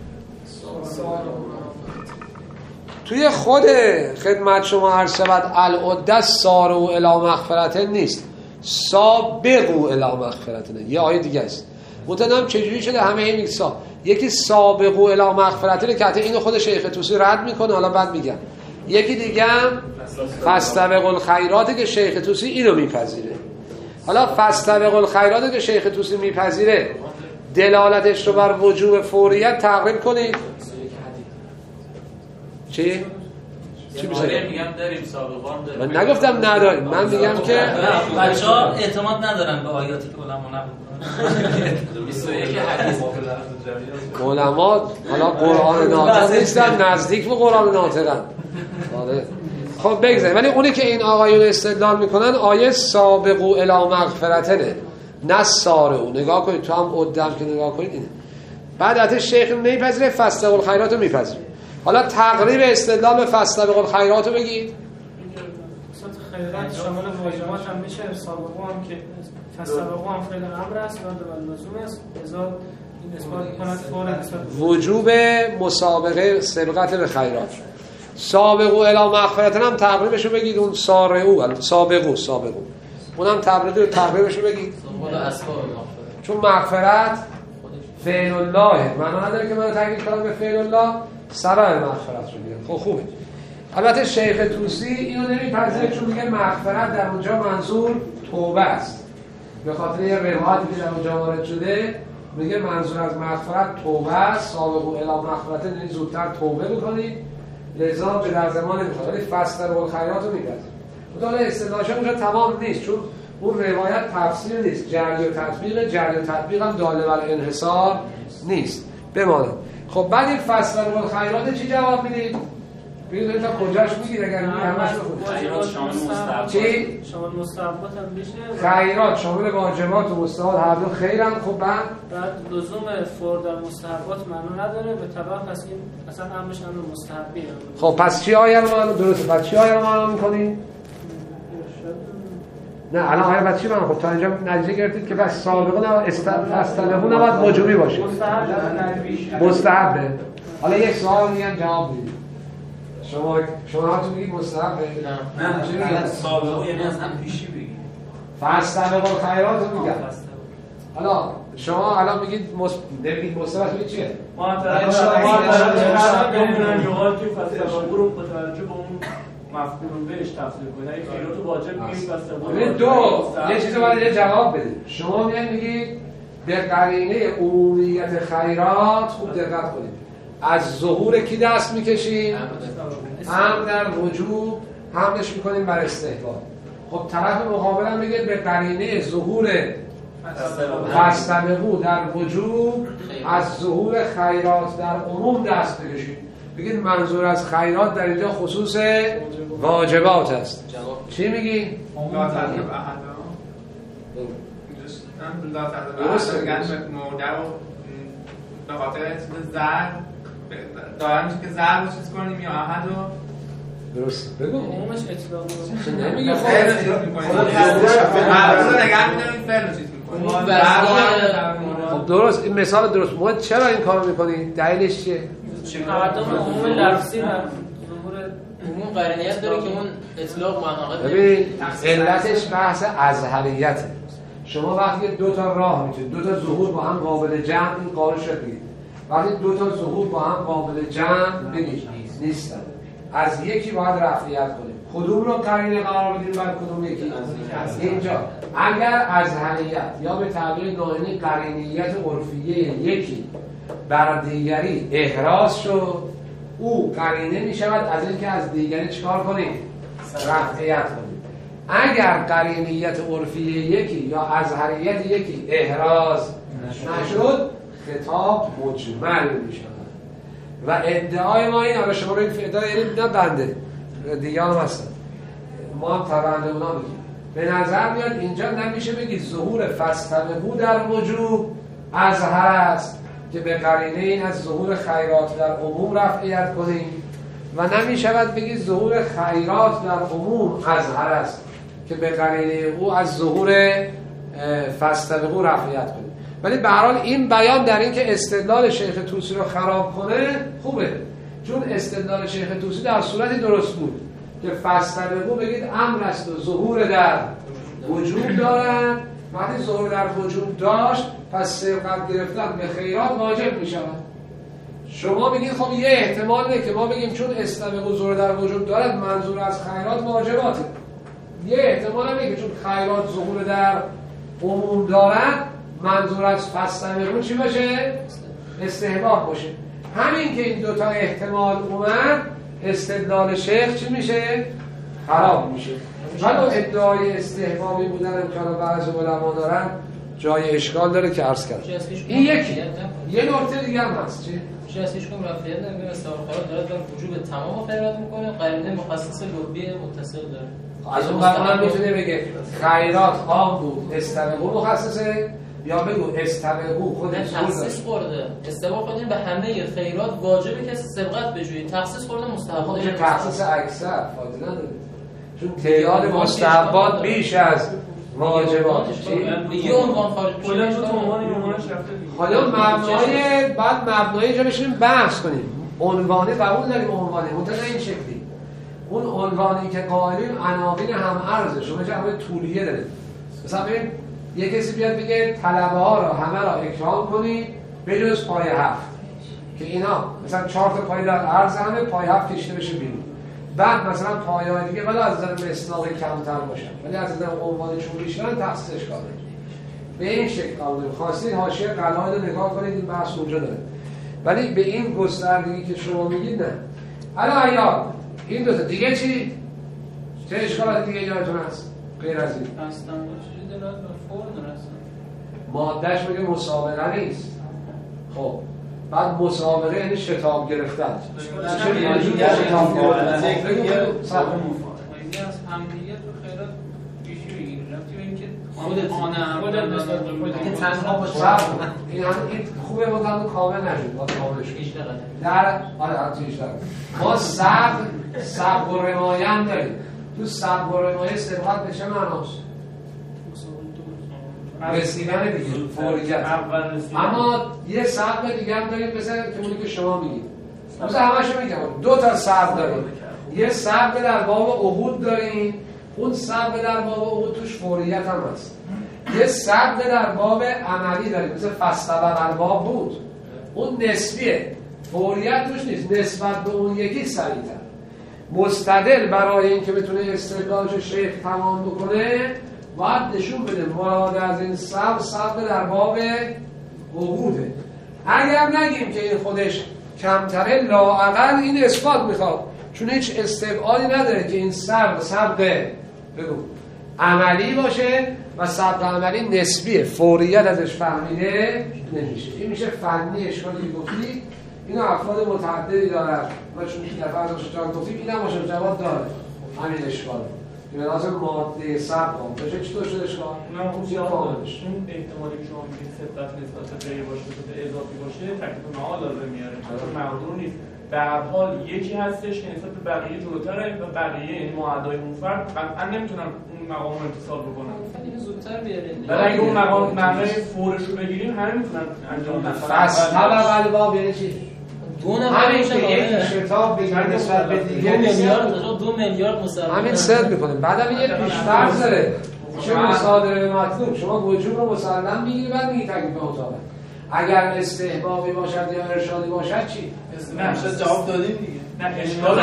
توی خود خدمت شما عرض شود العده سارو الی مغفرت نیست، سابقو الی مغفرت نه. یه آیه دیگه است. متنم چجوری شده همه این میکسا، یکی سابقو الی مغفرت که حتی اینو خود شیخ توسی رد میکنه، حالا بعد میگم. یکی دیگه هم فاستبقوا الخیرات که شیخ توسی اینو میپذیره. حالا فاستبقوا الخیرات که شیخ توسی میپذیره دلالتش رو بر وجوب فوریت تقریب کنید. چی؟ چی میشه؟ میگم داریم سابقا داریم. من نگفتم نداریم، من میگم که بچه‌ها اعتماد ندارن به آیاتی که علما نقل میکنن. 21 حدیث علما حالا قرآن ناطق نیستن، نزدیک به قرآن ناطقن. آره. خب بگذاریم. ولی اونی که این آقایون استدلال میکنن آیه سابقو الی مغفرتنه نه سارعو. نگاه کنید تو هم قدم که نگاه کنید اینه. بعد حتی شیخ میپذیره فاستبقوا الخیرات رو میپذیره. حالا تقریب استدلال به فاستبقوا الخیرات رو بگید. خیرات شامل واجبات هم میشه، سابقو هم که فاستبقوا هم فعل امر است و لزوم است، لذا این اثبات کند فور نسبت وجوب مسابقه سبقت به خیرات. سابقو الی مغفرت هم تقریبش رو بگید. اون سارعو سابقو اونم تقریبش رو بگید. چون مغفرت فعل الله معنا نداره که من تاکید کنم به فعل الله سرای مغفرت رو میگم. خب خوبه. البته شیخ توسی اینو نمیپذیره چون میگه مغفرت در اونجا منظور توبه است. به خاطر یه روایتی که در اونجا وارد شده میگه منظور از مغفرت توبه است. سابقو الی مغفرت یعنی زودتر توبه بکنید، لذا به در زمان نمیخواد. ولی فاستبقوا الخیرات رو میگه. مطالعه اصطلاحش اونجا تمام نیست چون اون روایت تفسیر نیست، جری و تطبیق هم داله بر انحصار نیست. بماند. خب بعد این فاستبقوا الخیرات چی جواب میدید؟ ببینید تا کجاش میگید اگر همش خیرات شامل مستحبات چی؟ شامل مستحبات هم میشه. خیرات شامل واجبات و مستحبات هر دو خیرن. خب بعد لزوم فور در مستحبات معنا نداره، به طبع پس این اصلا امرش امر مستحبیه. خب پس چی آیه رو معنا درسته؟ پس چی آیه رو معنا می‌کنید؟ نه الان آیه بعد چی معنا؟ خب تا اینجا نتیجه گرفتید که پس سابقه نه استلهون نباید وجوبی باشه، مستحبه. حالا یک سوال میگم جواب بدید. شما هاتون میگید مستحبه؟ نه سابقه یعنی از هم پیشی بگید. فاستبقوا الخیرات رو میگم. حالا شما الان میگید نمیگید مستحب میگید چیه؟ ما شما ببینن جواب که فاستبقوا رو متوجه به اون مفعول بهش تفسیر کنید. اگه خیرات واجب میگید فاستبقوا یه چیزی باید جواب بدید. شما میگید به قرینه عمومیت خیرات خوب دقت کنید. از ظهور کی دست میکشیم؟ هم در وجوب حملش میکنیم بر استحباب. خب طرف مقابلم بگه به قرینه ظهور فاستبقوا در وجوب از ظهور خیرات در عموم دست بکشید. بگید منظور از خیرات در اینجا خصوص واجبات است. چی میگی؟ لا تضرب احد. درست میگن مرده رو به خاطر زر دارن که زر رو چیز کنیم یا احد رو درست بگو. عمومش اطلاق نمیگه خب معروض نگه میدارم این فعل رو چیز میکنیم. خب درست این مثال درست. ما چرا این کارو میکنی؟ دلیلش چیه؟ تعدم عموم لفظی و ظهور عموم قرینیت داره که اون اطلاق مناقض. ببین علتش بحث ازهریته. شما وقتی دو تا راه میتونید، دو تا ظهور با هم قابل جمع، این قانون شد بگید. وقتی دو تا ظهور با هم قابل جمع بگید نیستن، از یکی باید رفعیت کنیم. کدوم رو قرینه قرار بدیم بعد کدوم یکی؟ اینجا اگر ازهریت یا به تعبیر ناینی قرینیت عرفیه یکی بر دیگری احراز شد، او قرینه میشود از اینکه از دیگری چکار کنیم؟ رفعیت کنیم. اگر قرینیت عرفیه یکی یا ازهریت یکی احراز نشد، خطاب مجمل میشود. و ادعای ما این، حالا شما رو این ادعای نه بنده دیگران هم هستن، ما هم تبنده اونا بگیم. به نظر میاد اینجا نمیشه بگید ظهور فاستبقوا در وجوب اظهر است که به قرینه این از ظهور خیرات در عموم رفعیت کنیم، و نمیشود بگید ظهور خیرات در عموم اظهر است که به قرینه او از ظهور فاستبقوا رفعیت کنیم. ولی به هر حال این بیان در این که استدلال شیخ طوسی رو خراب کنه خوبه، چون استدلال شیخ طوسی در صورتی درست بود که فاستبقوا بگید امر است و ظهور در وجود دارد. وقتی ظهور در وجود داشت پس سبقت گرفتن به خیرات واجب می شود. شما بگید خب یه احتماله که ما بگیم چون استبقوا ظهور در وجود دارد منظور از خیرات واجباته. یه احتمال هم که چون خیرات ظهور در عموم دارد منظور از فاستبقوا چی باشه؟ استحباب باشه. همین که این دوتا احتمال اومد استدلال شیخ چی میشه؟ خراب میشه. ولی ادعای استحبابی بودن هم که بعضی علما دارن جای اشکال داره که عرض کردم. این یکی. یه نکته دیگه هم هست. چی؟ میشه از هیچ کم رفعیت نمیگه استعاره داره در وجوب تمام خیرات میکنه، قرینه مخصص لبی متصل داره. از اون قرآن میتونه بگه خیرات عام بود استبقوا مخصصه، یا بگو استبقوا خودش تخصیص خورده. استبقوا خودش به همه خیرات واجبه که سبقت بجوید، تخصیص خورده مستحبات. چه تخصیص اکثر فایده نداره، چون تعداد مستحبات بیش از واجبات. یه عنوان خارج حالا مبنای بعد مبنای اینجا بشینیم بحث کنیم. عنوانی قبول داریم، عنوانی منتها این شکلی. اون عنوانی که قائلیم عناوین هم ارزه، شما چه همه طولیه دارید. مثلا ببین یه کسی بیاد بگه طلبه ها را همه را اکرام کنید بجز پای 7 که اینا مثلا 4 تا پای در عرض همه پای 7 کشیده بشه بیرون. بعد مثلا پایه‌های دیگه ولی از نظر مصداق کمتر باشن ولی از نظر عنوانشون بیشترن، تخصیصش کاره. به این شکل قبول خواستید حاشیه قلائد رو نگاه کنید، این بحث اونجا داره. ولی به این گستردگی که شما میگید نه. الان یا این دو تا دیگه چی؟ چه اشکالات دیگه یادتون هست؟ غیر از این اصلا باشه دلالت بر فرم هست. مادهش میگه مسابقه نیست. خب بعد مسابقه یعنی شتاب گرفتن. چه موجود شتاب گرفتن؟ یعنی از همدیگه تو خیرات بیشی بگیره. رفتی به این که خودت نسبت به خودت این تنها باشه. این خوبه ما هم کامل نشد، با کاملش در آره ما سبق و رمایه داریم. تو سبق و رمایه سبقت به چه معناست؟ رسیدن دیگه، فوریت. اما یه سبق دیگه هم داریم مثلا که اونی که شما میگید. مثلا همه‌شو میگم دو تا سبق داریم. یه سبق در باب عهود داریم، اون سبق در باب عهود توش فوریت هم هست. یه سبق در باب عملی داریم مثل فاستبق الباب بود، اون نسبیه، فوریت توش نیست، نسبت به اون یکی سریع‌تر. مستدل برای اینکه بتونه استدلالش شیخ تمام بکنه باید نشون بده مراد از این سبق در باب عهوده. اگر نگیم که این خودش کمتره، لااقل این اثبات میخواد، چون هیچ استبعادی نداره که این سبق بگو عملی باشه و سبق عملی نسبیه، فوریت ازش فهمیده نمیشه. این میشه فنی اشکالی گفتید. اینو افراد متعددی دارن. ما چون این دفعه ازش جان گفتیم اینم باشه جواب داره. همین اشکال. این لازم ماده سبق باشه. چطور شده اشکال؟ نه خوب جوابش. اون احتمالی که شما میگید سبقت نسبت به باشه به اضافی باشه تکلیف معال لازم میاره. معذور نیست. در هر حال یکی هستش که نسبت به بقیه جلوتره و بقیه این معدای اون فرد قطعا نمیتونن اون مقام رو امتصال بکنن. خیلی زودتر بیارین. ولی اگه اون مقام معنای فورش رو بگیریم همه میتونن انجام بدن. فصل طبق الباب یعنی چی؟ همین که یک کتاب بگیرد نسبت به دیگه 2 میلیارد مسلمان همین سرد میکنیم. بعدم یه پیش‌فرض داره چه مصادره مطلوب شما وجوب رو مسلم میگیری بعد میگی تکلیف مطابق. اگر استحبابی باشد یا ارشادی باشد چی؟ نه جواب دادیم دیگه. نه اشکال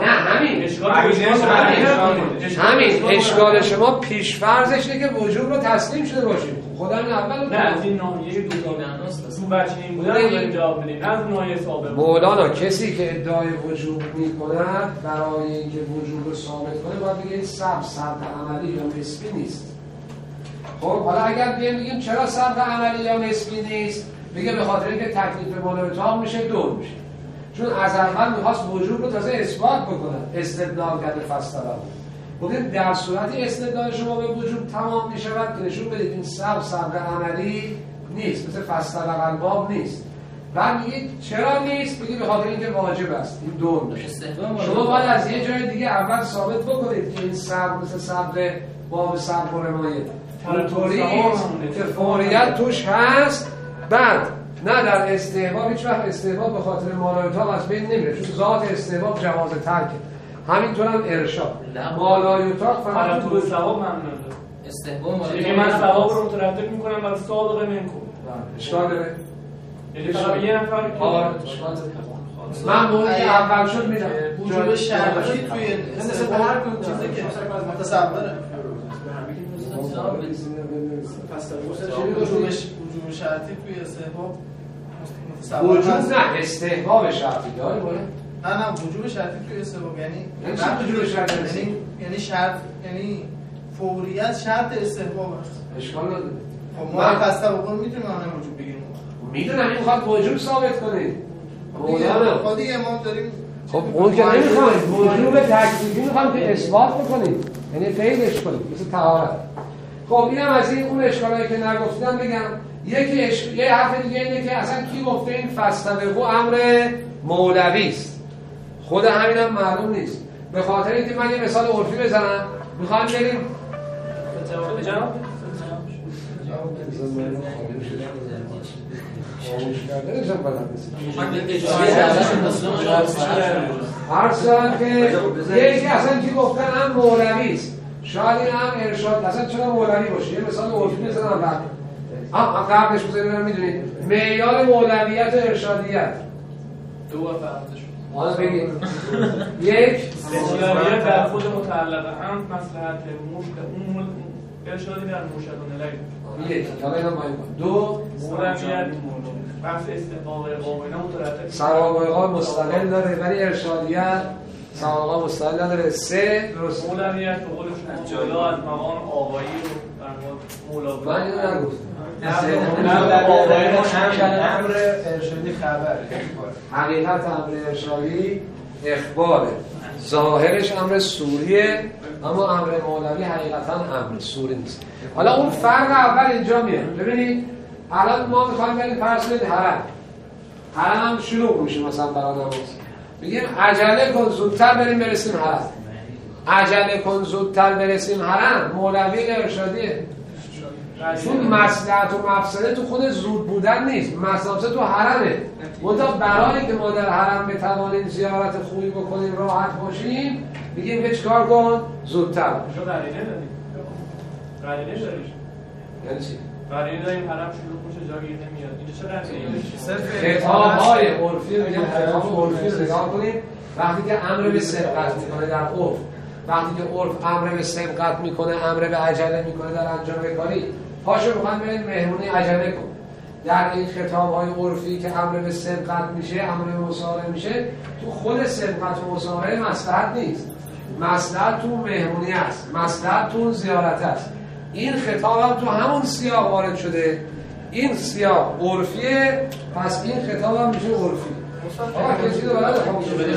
همین اشکال شما پیش‌فرضش اینه که وجوب رو تسلیم شده باشیم. خدا این اول نه از این ناحیه دو داناست. تو بچه این بودن رو جواب بدیم. نه از ناحیه ثابت. مولانا کسی که ادعای وجوب می‌کند برای اینکه وجوب رو ثابت کنه باید بگه این سبق عملی یا نسبی نیست. خب حالا اگر بگیم چرا سبق عملی یا نسبی نیست؟ بگه به خاطر اینکه تکلیف بالا میشه دور میشه. چون از اول می‌خواست وجوب رو تازه اثبات بکنه. استدلال کرده فصل بودید در صورتی استدلال شما به وجوب تمام میشود که نشون بدید این سبق عملی نیست، مثل فصل الباب نیست. بعد میگید چرا نیست؟ بگید به خاطر اینکه واجب است. این دور میشه. شما باید از یه جای دیگه اول ثابت بکنید که این سبق مثل سبق باب سبق و رمایه طوری که فوریت توش هست. بعد نه در استحباب هیچ وقت استحباب به خاطر مالایوتاق از بین نمیره، چون ذات استحباب جواز ترکه. همینطور هم ارشاد مالایوتاق فقط تو ثواب معنی نداره. استحباب مالایوتاق من ثواب رو مترتب میکنم بر صادق منکم. اشکال داره؟ یعنی فقط یه نفر من موقعی اول شد میدم وجوب شرعی توی مثل به هر چیزی که متصوره وجوب شرطی توی استحباب وجوب نه استحباب شرطی داره باید نه وجوب شرطی توی استحباب یعنی وجوب شرطی یعنی شرط یعنی فوریت شرط استحباب است. اشکال نداره. خب ما پس توقع میتونیم همین وجوب بگیریم. میدونم این خواهد وجوب ثابت کنید. خب دیگه ما داریم خب اون که نمیخواید وجوب تکلیفی میخوایم که اثبات بکنید، یعنی فعلش کنید مثل طهارت. خب اینم از این اون اشکالایی که نگفتم بگم. یه حرف دیگه اینه که اصلا کی گفته این فاستبقوا امر مولوی است. خود همینم معلوم نیست. به خاطر اینکه من یه مثال عرفی بزنم میخوام بریم عرض دارم که یکی اصلا کی گفتن هم مولوی است، شاید این هم ارشاد، اصلا چرا مولوی باشه؟ یه مثال عرفی بزنم قبلش بزنم میدونید معیار مولویت و ارشادیت دو فرقش حالا بگید یک مولویت در خود متعلقه هم مصلحت اون ارشادی در مرشدان الیه یک حالا اینا مهم دو مولویت بحث استحقاق عقاب اینا مترتب ثواب عقاب مستقل داره ولی ارشادیت ثواب عقاب مستقل نداره. سه درست مولویت به قولشون مولا از مقام آقایی رو مولا من اینو نگفتم. امر ارشادی خبر حقیقت امر ارشادی اخباره، ظاهرش امر سوریه اما امر مولوی حقیقتا امر سوری نیست. حالا اون فرق اول اینجا میاد. ببینید الان ما میخوایم بریم فرض کنید حرم هم شروع میشه مثلا برای نماز میگیم عجله کن زودتر بریم برسیم حرم. عجله کن زودتر برسیم حرم مولوی ارشادیه، چون مصلحت و مفسده تو خود زود بودن نیست، مصلحت تو حرمه. منتها برای که ما در حرم بتوانیم زیارت خوبی بکنیم راحت باشیم میگیم که چیکار کن زودتر باش. قرینه داریم یعنی چی؟ قرینه داریم حرم شروع میشه جا گیر نمیاد. اینجا چه خطاب‌های عرفی میگن خطاب عرفی رو نگاه کنید وقتی که امر به سبقت میکنه در عرف، وقتی که عرف امر به سبقت میکنه امر به عجله میکنه در انجام کاری پاشو میخوان برید مهمونی عجله کن. در این خطاب‌های عرفی که امر به سبقت میشه امر به مصارعه میشه تو خود سبقت و مصارعه مصلحت نیست. مصلحتتون مهمونی است، مصلحتتون زیارت است. این خطاب هم تو همون سیاق وارد شده. این سیاق عرفیه، پس این خطاب هم میشه عرفی. آقا کسی رو بلده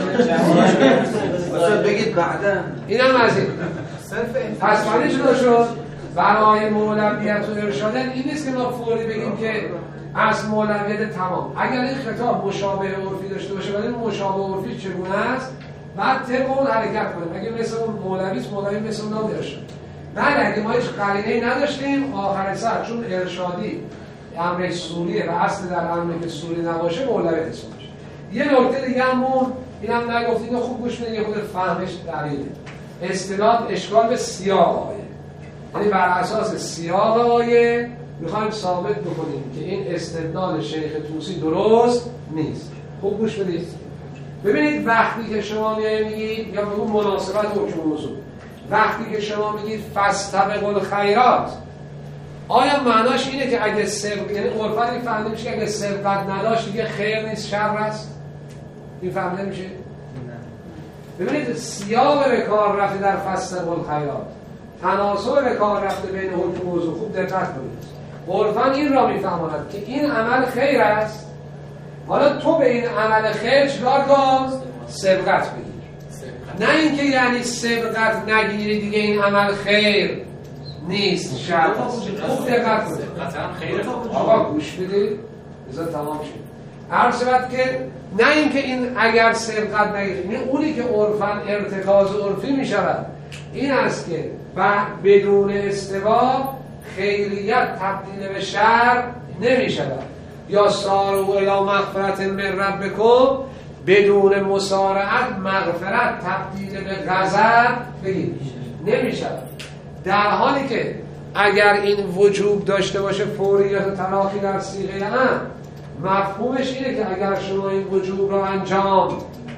خواهد بگید بعدا این هم از این پس معنی شده شد برای مولویت و ارشادن این نیست که ما فوری بگیم که از مولویت تمام. اگر این خطاب مشابه عرفی داشته باشه ولی مشابه عرفی چگونه است بعد طبق اون حرکت کنیم. اگه مثل اون مولویست مولوی مثل اون نمیشه. نه اگه ما هیچ قرینه‌ای نداشتیم آخر سر چون ارشادی امر سوریه و اصل در امری که سوری نباشه مولویت اسم میشه. یه نکته دیگه همون اینم نگفتید خوب گوش بدید خود فهمش دقیقه. اصطلاح اشکال به سیاق آیه. یعنی بر اساس سیاق آیه میخوایم ثابت بکنیم که این استدلال شیخ طوسی درست نیست. خوب گوش بدید. ببینید وقتی که شما میگید یا به اون مناسبت حکم موضوع وقتی که شما میگید فاستبقوا الخیرات آیا معناش اینه که اگه سبق یعنی عرفاً این فهمیده میشه که اگه سبقت نداشت دیگه خیر نیست شر است؟ این فهمیده میشه؟ نه. ببینید سیاق به کار رفته در فاستبقوا الخیرات تناسب به کار رفته بین حکم موضوع خوب دقت کنید. عرفاً این را میفهماند که این عمل خیر است. حالا تو به این عمل خیر چیکار کن؟ سبقت بگیر. نه اینکه یعنی سبقت نگیری دیگه این عمل خیر نیست شرط. خوب دقت کنید. آقا گوش بدید بذار تمام شد. عرض شد که نه اینکه این اگر سبقت نگیری نه اونی که عرفاً ارتکاز عرفی می شود این است که بدون استوا خیریت تبدیل به شر نمی شود یا ساروا الی مغفرة من ربکم بدون مسارعت مغفرت تبدیل به غضب بگید نمی شود. در حالی که اگر این وجوب داشته باشه فوریت و تلاقی در صیغه امر مفهومش اینه که اگر شما این وجوب را انجام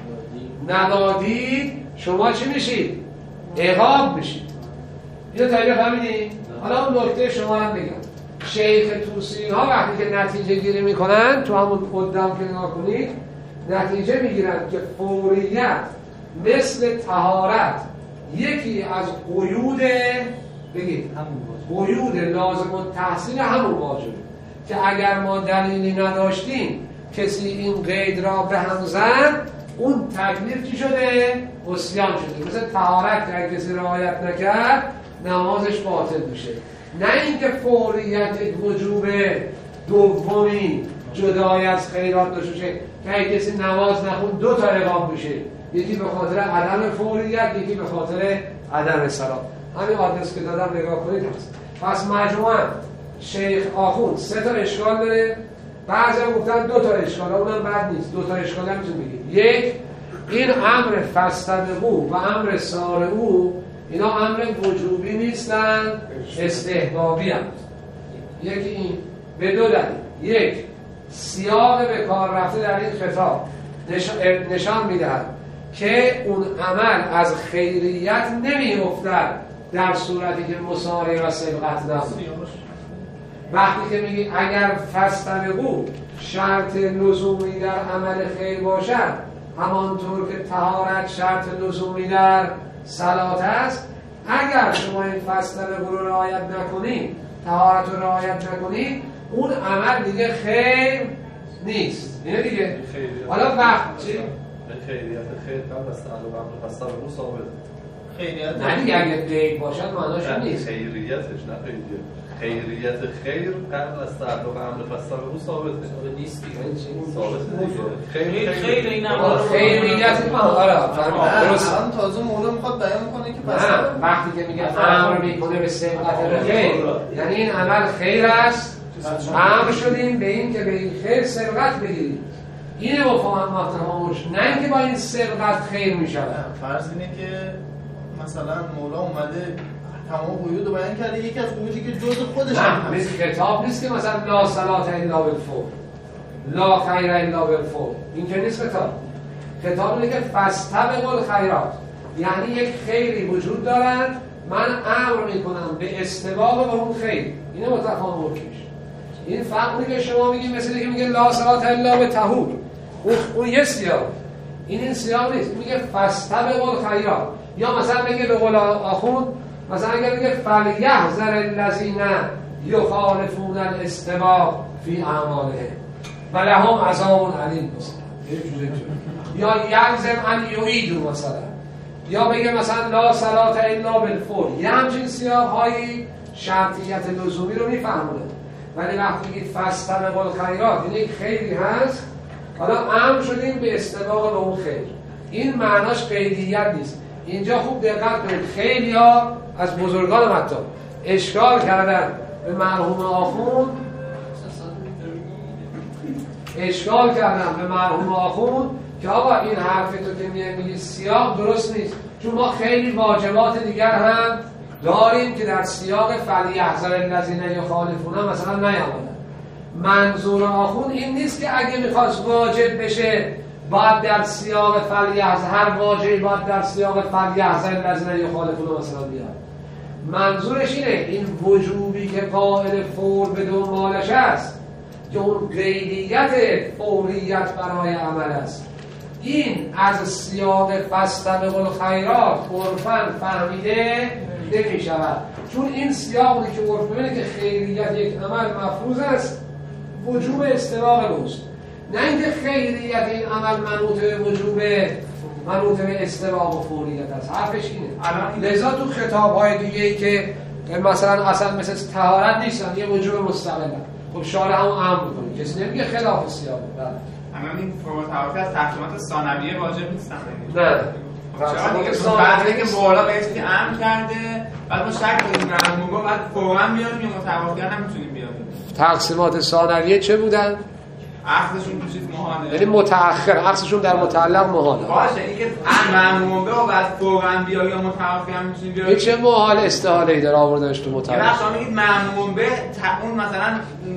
ندادید شما چی میشید؟ عقاب میشید. اینو تعریف فهمیدید؟ حالا اون نکته شما هم بگم. شیخ طوسی ها وقتی که نتیجه گیری میکنن تو همون قدام که نگاه کنید نتیجه میگیرن که فوریت مثل طهارت یکی از قیود بگید قیود لازم التحصیل همون واجبه که اگر ما دلیلی نداشتیم کسی این قید را به هم زد اون تکلیف چی شده؟ عصیان شده. مثل طهارت که اگر کسی رعایت نکرد نمازش باطل میشه. نه اینکه فوریت وجوب دومی جدای از خیرات داشته باشه که اگه کسی نماز نخون دو تا عقاب میشه یکی به خاطر عدم فوریت یکی به خاطر عدم صلاح. همین آدرس که دادم نگاه کنید هست. پس مجموعاً شیخ آخوند 3 تا اشکال داره بعضی هم گفتن 2 تا اشکال اونم بد نیست 2 تا اشکال هم میتونیم بگیم. یک این امر فاستبقوا و امر سارعوا اینا امر وجوبی نیستن استحبابی هم. یکی این به 2 دلیل. یک سیاق به کار رفته در این خطاب نشان میدهد که اون عمل از خیریت نمیافتد در صورتی که مسارعه و سبقت نبود. وقتی که میگی اگر فاستبقوا شرط لزومی در عمل خیر باشد همانطور که طهارت شرط لزومی در صلات است اگر شما این فاستبقوا رو رعایت نکنید طهارت رو رعایت نکنید اون عمل دیگه خیر نیست. اینه دیگه حالا وقت چی؟ خیریت خیر قبل از تعلق امر فاستبقوا ثابت خیریت نه دیگه اگه قید باشد معناش نیست خیریتش نه خیریت خیر قبل از تعلق امر فاستبقوا ثابت نیست دیگه ثابت خیر این خیریت درست الان تازه مولا میخواد بیان میکنه که پس وقتی که میگه امر میکنه به سبقت خیر یعنی این عمل خیر است امر شدیم به این که به این خیر سبقت بگیریم. اینه مفهوم ما تمامش نه اینکه با این سبقت خیر میشود. فرض اینه که مثلا مولا اومده تمام قیود رو بیان کرده یکی از قیودی که جز خودش هم مثل کتاب نیست که مثلا لا صلاة الا بالفور لا خیر الا بالفور این که نیست کتاب اینه که فاستبقوا الخیرات یعنی یک خیری وجود دارد من امر میکنم به استباق به اون خیر. اینه متفاهم حکمش. این فرقی که شما میگید مثل که میگه لا صلاة الا بطهور اون یه سیاق این سیاق نیست. میگه فاستبقوا الخیرات یا مثلا بگه به قول آخوند مثلا اگر بگه فلیحذر الذین یخالفون الاستواء فی اعمالهم ولهم عذاب علیم یا یلزم ان یعیدوا مثلا، یا بگه مثلا لا صلاة الا بالفور. یه همچین سیاق‌هایی شرطیت لزومی رو میفهمونه. ولی وقتی بگید فاستبقوا الخیرات یعنی خیری هست، حالا امر شدیم به استباق به اون خیر، این معناش قیدیت نیست. اینجا خوب دقت کنید، خیلی‌ها از بزرگان حتی اشکال کردن به مرحوم آخوند، که آقا این حرف تو که میگی سیاق درست نیست، چون ما خیلی واجبات دیگر هم داریم که در سیاق فلیحذر الذین یخالفون مثلا نیامدن. منظور آخوند این نیست که اگه میخواست واجب بشه باید در سیاق فلیحذر، هر واجبی باید در سیاق فلیحذر الذین یخالفون مثلا بیاد. منظورش اینه این وجوبی که قائل فور به دنبالش است که اون قیدیت فوریت برای عمل است، این از سیاق فاستبقوا الخیرات عرفاً فهمیده نمی شود. چون این سیاقی که عرف می‌بینه که خیریت یک عمل مفروض است، وجوب استباق اوست، نه اینکه خیریت این عمل منوط به استباق و فوریت است. حرفش اینه. لذا تو خطاب‌های دیگه‌ای که مثلا اصلا مثل طهارت نیستن، یه وجوب مستقله، خب شارع هم امر می‌کنه، کسی نمیگه خلاف سیاق. اما این فروت‌ها از تحکیمات ثانویه واجب نیستن. نه. بعد که مولا بهش امر کرده، بعد ما شک کنیم مرحوم بعد فوراً میاریم یا متوقعاً نمیتونیم بیاریم. تقسیمات ثانویه چه بودن؟ عقدشون تو چیز محاله. یعنی متأخر، عقدشون در متعلق محاله. باشه، اینکه مرحوم به بعد فوراً بیا یا متوقعاً میتونیم بیاریم. چه محال استحاله‌ای داره آوردنش تو متعلق؟ یعنی شما میگید مرحوم به اون مثلا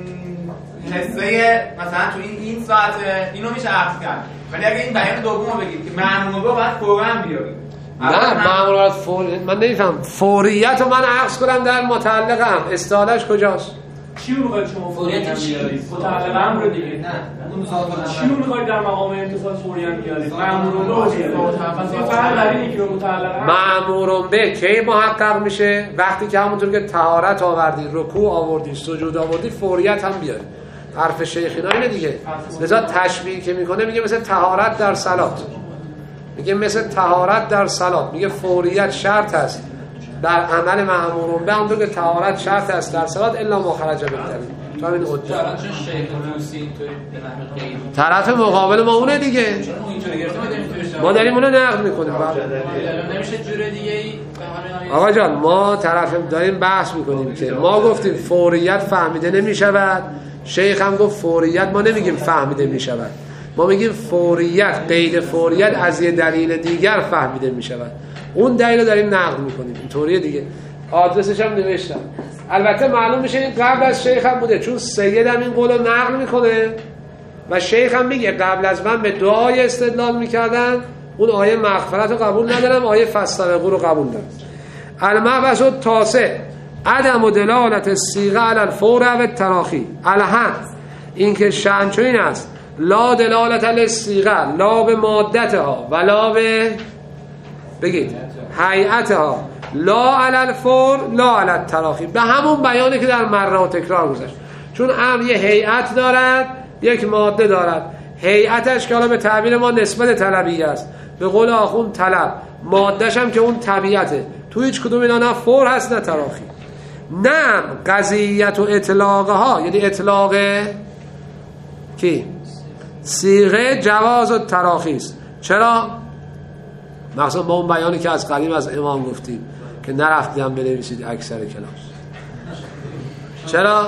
حصه مثلا تو این ساعت اینو میشه عقد کرد، ولی اگه این بیان دومو بگید که مأمور رو باید فوراً بیارید. نه مأمور من نمیفهم فوریت رو من عقد کنم در متعلقم، استعاله‌اش کجاست؟ چی رو میخواید شما فوریت بیارید؟ متعلق امر دیگه. نه اون چی رو میخواید در مقام امتصال فوریت بیارید؟ مأمور رو پس این فرق در اینه که متعلق مأمور به کی محقق میشه؟ وقتی که همونطور که طهارت آوردی، رکوع آوردی، سجود آوردی، فوریت هم بیاری. حرف شیخینا اینه دیگه. لذا تشبیه که میکنه میگه مثل طهارت در صلات، میگه مثل طهارت در صلات، میگه فوریت شرط است در عمل مأمور به، همونطور که طهارت شرط است در صلات الا ما خرج بالدلیل. تو همین عده طرف مقابل ما اونه دیگه، ما داریم اونو نقد میکنیم. نمیشه جور دیگه ای. آقا جان ما طرف داریم بحث میکنیم که ما گفتیم فوریت فهمیده نمیشود، شیخ هم گفت فوریت ما نمیگیم فهمیده میشود، ما میگیم فوریت، قید فوریت از یه دلیل دیگر فهمیده میشود، اون دلیل رو داریم نقد میکنیم. اینطوریه دیگه. آدرسش هم نوشتم. البته معلوم میشه این قبل از شیخ هم بوده، چون سید هم این قول رو نقل میکنه و شیخ هم میگه قبل از من به دعای استدلال میکردن، اون آیه مغفرت رو قبول ندارم، آیه فاستبقوا رو قبول دارم. المبحث التاسع عدم دلالت الصیغه علی الفور و التراخی. الحق این که شأن چنین است، لا دلالت للصیغه، لا به مادتها ولا به بگید هیئتها، لا علی الفور لا علی التراخی، به همون بیانی که در مره و تکرار گذشت. چون امر یه هیئت دارد، یک ماده دارد، هیئتش که حالا به تعبیر ما نسبت طلبی است، به قول آخوند طلب، مادهش هم که اون طبیعته. تو هیچ کدوم اینا نه فور هست نه تراخی. نه قضیت و اطلاقها، یعنی اطلاق کی؟ صیغه جواز و تراخی است. چرا؟ مثلا با اون بیانی که از قدیم از امام گفتیم که نرفتیم بنویسید اکثر کلاس. چرا؟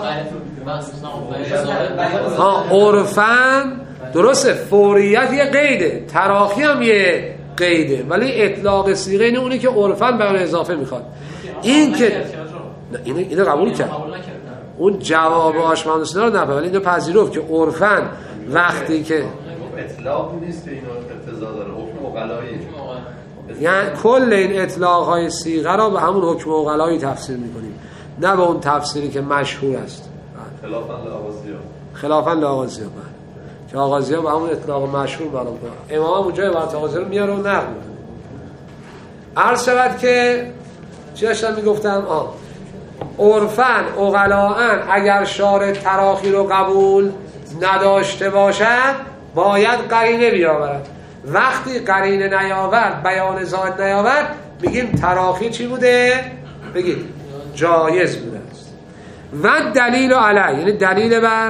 عرفاً درسته فوریت یه قیده، تراخی هم یه قیده، ولی اطلاق صیغه اینه اونی که عرفاً بیان اضافه میخواد. این که اینو قبول کرد، اون جواب آشمانوسینا رو نفهم، ولی اینو پذیرفت که عرفاً وقتی که اطلاق نیست که اینو اقتضا داره، حکم عقلایی، یعنی کل این اطلاق های صیغه را به همون حکم عقلایی تفسیر میکنیم، نه به اون تفسیری که مشهور است خلافاً لآغازیه که آغازیه به همون اطلاق مشهور برام کنه. امام اونجا عبارت آغازیه رو میاره و نقل میکنه. عرض شود که چی داشتم میگفتم؟ عرفاً عقلاءً اگر شارع تراخی رو قبول نداشته باشد باید قرینه بیاورد. وقتی قرینه نیاورد، بیان زائد نیاورد، میگیم تراخی چی بوده؟ بگید جایز بوده است. و دلیل علی، یعنی دلیل بر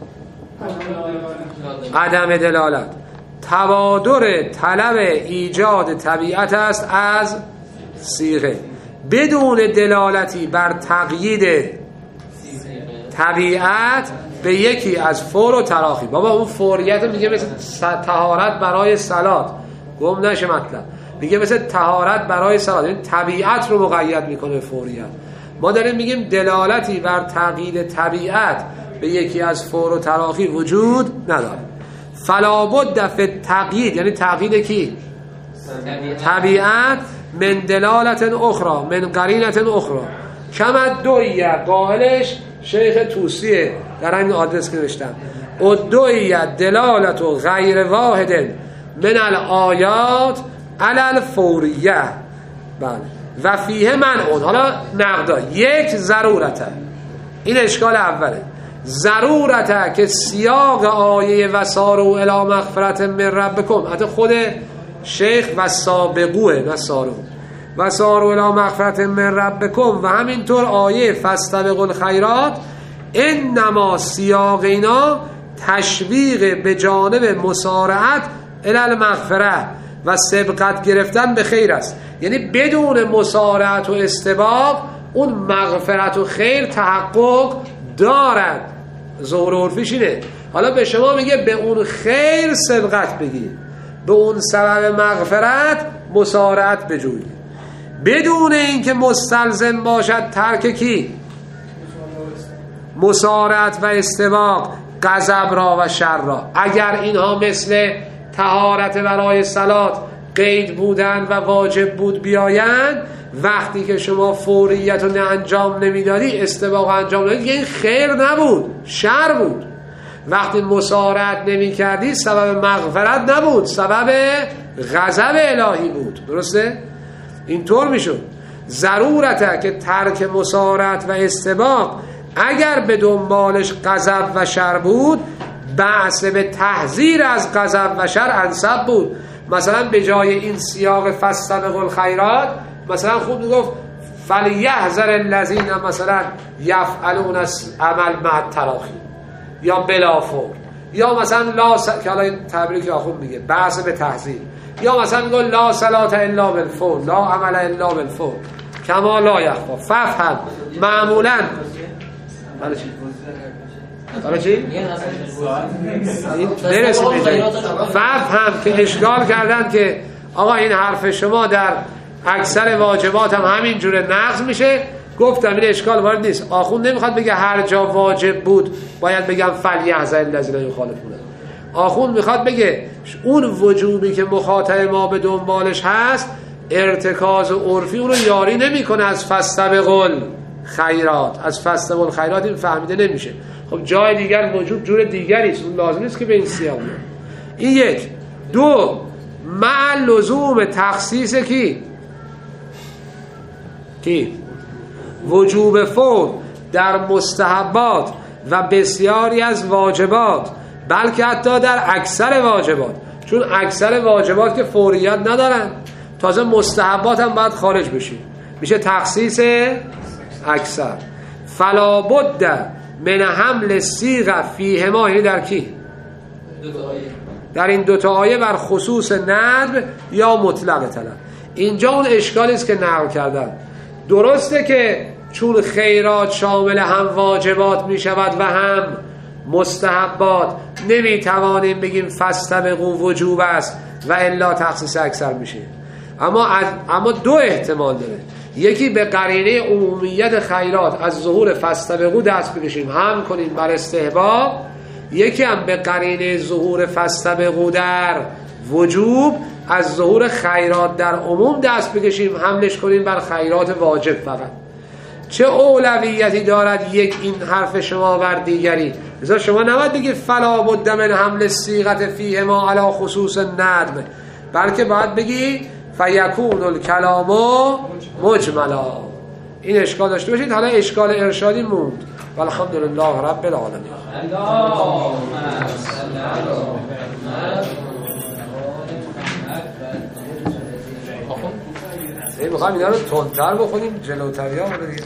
عدم دلالت، توادر طلب ایجاد طبیعت است از صیغه بدون دلالتی بر تقیید طبیعت به یکی از فور و تراخی. بابا اون فوریت میگه مثل طهارت برای صلات، گم نشه مطلب، میگه مثل طهارت برای صلات، یعنی طبیعت رو مقید میکنه فوریت. ما داریم میگیم دلالتی بر تقیید طبیعت به یکی از فور و تراخی وجود نداره. فلا بد فی التقیید، یعنی تقیید کی؟ طبیعت. من دلالت اخرى، من قرینت اخرى، کما دویه، قائلش شیخ توسیه در این آدرس که نوشتم، ادویه دلالت غیر واحد من الآیات علی الفوریه. بله. و فیه منعون. حالا نقدا یک ضرورته، این اشکال اوله، ضرورته که سیاق آیه وساروا الی مغفرة من ربکم، حتی خود شیخ و سابقوه نصارو و ساروا الی مغفرة من ربکم و همینطور آیه فاستبقوا الخیرات، انما سیاق اینا تشویق به جانب مسارعت الی المغفره و سبقت گرفتن به خیر است. یعنی بدون مسارعت و استباق اون مغفرت و خیر تحقق دارد. ظهور عرفیش اینه. حالا به شما میگه به اون خیر سبقت بگیر، به اون سبب مغفرت مسارعت بجوی، بدون اینکه مستلزم باشد ترک کی؟ مسارعت و استباق، غضب را و شر را. اگر اینها مثل طهارت برای صلات قید بودن و واجب بود بیایند، وقتی که شما فوریت رو انجام نمیدادی، استباق انجام نمیدادی، این خیر نبود، شر بود. وقتی مسارعت نمی کردی سبب مغفرت نبود، سبب غضب الهی بود. درسته؟ اینطور میشد. ضرورته که ترک مسارعت و استباق اگر به دنبالش غضب و شر بود، بحث به تحذیر از غضب و شر انسب بود. مثلا به جای این سیاق فاستبقوا الخیرات مثلا خوب میگفت فلیحذر الذین مثلا یفعلون عمل مع التراخی یا بلا فور، یا مثلا که حالا این تعبیری که آخوند میگه بحث به تحذیر، یا مثلا میگه لا صلات الا بالفور، لا عمل الا بالفور کما لا یخفا. ففهم معمولا حالا چی؟ نرسیم ففهم که اشکال کردن که آقا این حرف شما در اکثر واجبات هم همین جوره نقض میشه. گفتم این اشکال وارد نیست. آخوند نمیخواد بگه هر جا واجب بود باید بگم فلیحذر الذین یخالفون. آخوند میخواد بگه اون وجوبی که مخاطب ما به دنبالش هست، ارتکاز عرفی اون رو یاری نمیکنه از فاستبقوا الخیرات. از فاستبقوا الخیرات این فهمیده نمیشه. خب جای دیگر وجود جور دیگری است، اون لازم نیست که به این سیاق بیاد. این یک. دو، مع لزوم تخصیص کی؟ وجوب فور در مستحبات و بسیاری از واجبات، بلکه حتی در اکثر واجبات، چون اکثر واجبات که فوریت ندارن، تازه مستحبات هم باید خارج بشه، میشه تخصیص اکثر. فلا بد من حمل صیغه فیهما، یعنی در کی؟ در این دوتا آیه بر خصوص ندب یا مطلق طلب. اینجا اون اشکالی است که نقل کردن. درسته که چون خیرات شامل هم واجبات می شود و هم مستحبات، نمی توانیم بگیم فاستبقوا وجوب است و الا تخصیص اکثر میشه. اما دو احتمال داره. یکی به قرینه عمومیت خیرات از ظهور فاستبقوا دست بکشیم هم کنیم بر استحباب، یکی هم به قرینه ظهور فاستبقوا در وجوب از ظهور خیرات در عموم دست بکشیم حملش کنیم بر خیرات واجب فقط. چه اولویتی دارد یک این حرف شما بر دیگری؟ لذا شما نباید بگید فلا بد من حمل صیغه فیهما علی خصوص ندب، بلکه باید بگی فیکون الکلام مجملا. این اشکال داشته باشید. حالا اشکال ارشادی موند. والحمدلله رب العالمین. میخوایم اینا رو تندتر بخونیم جلوتر یا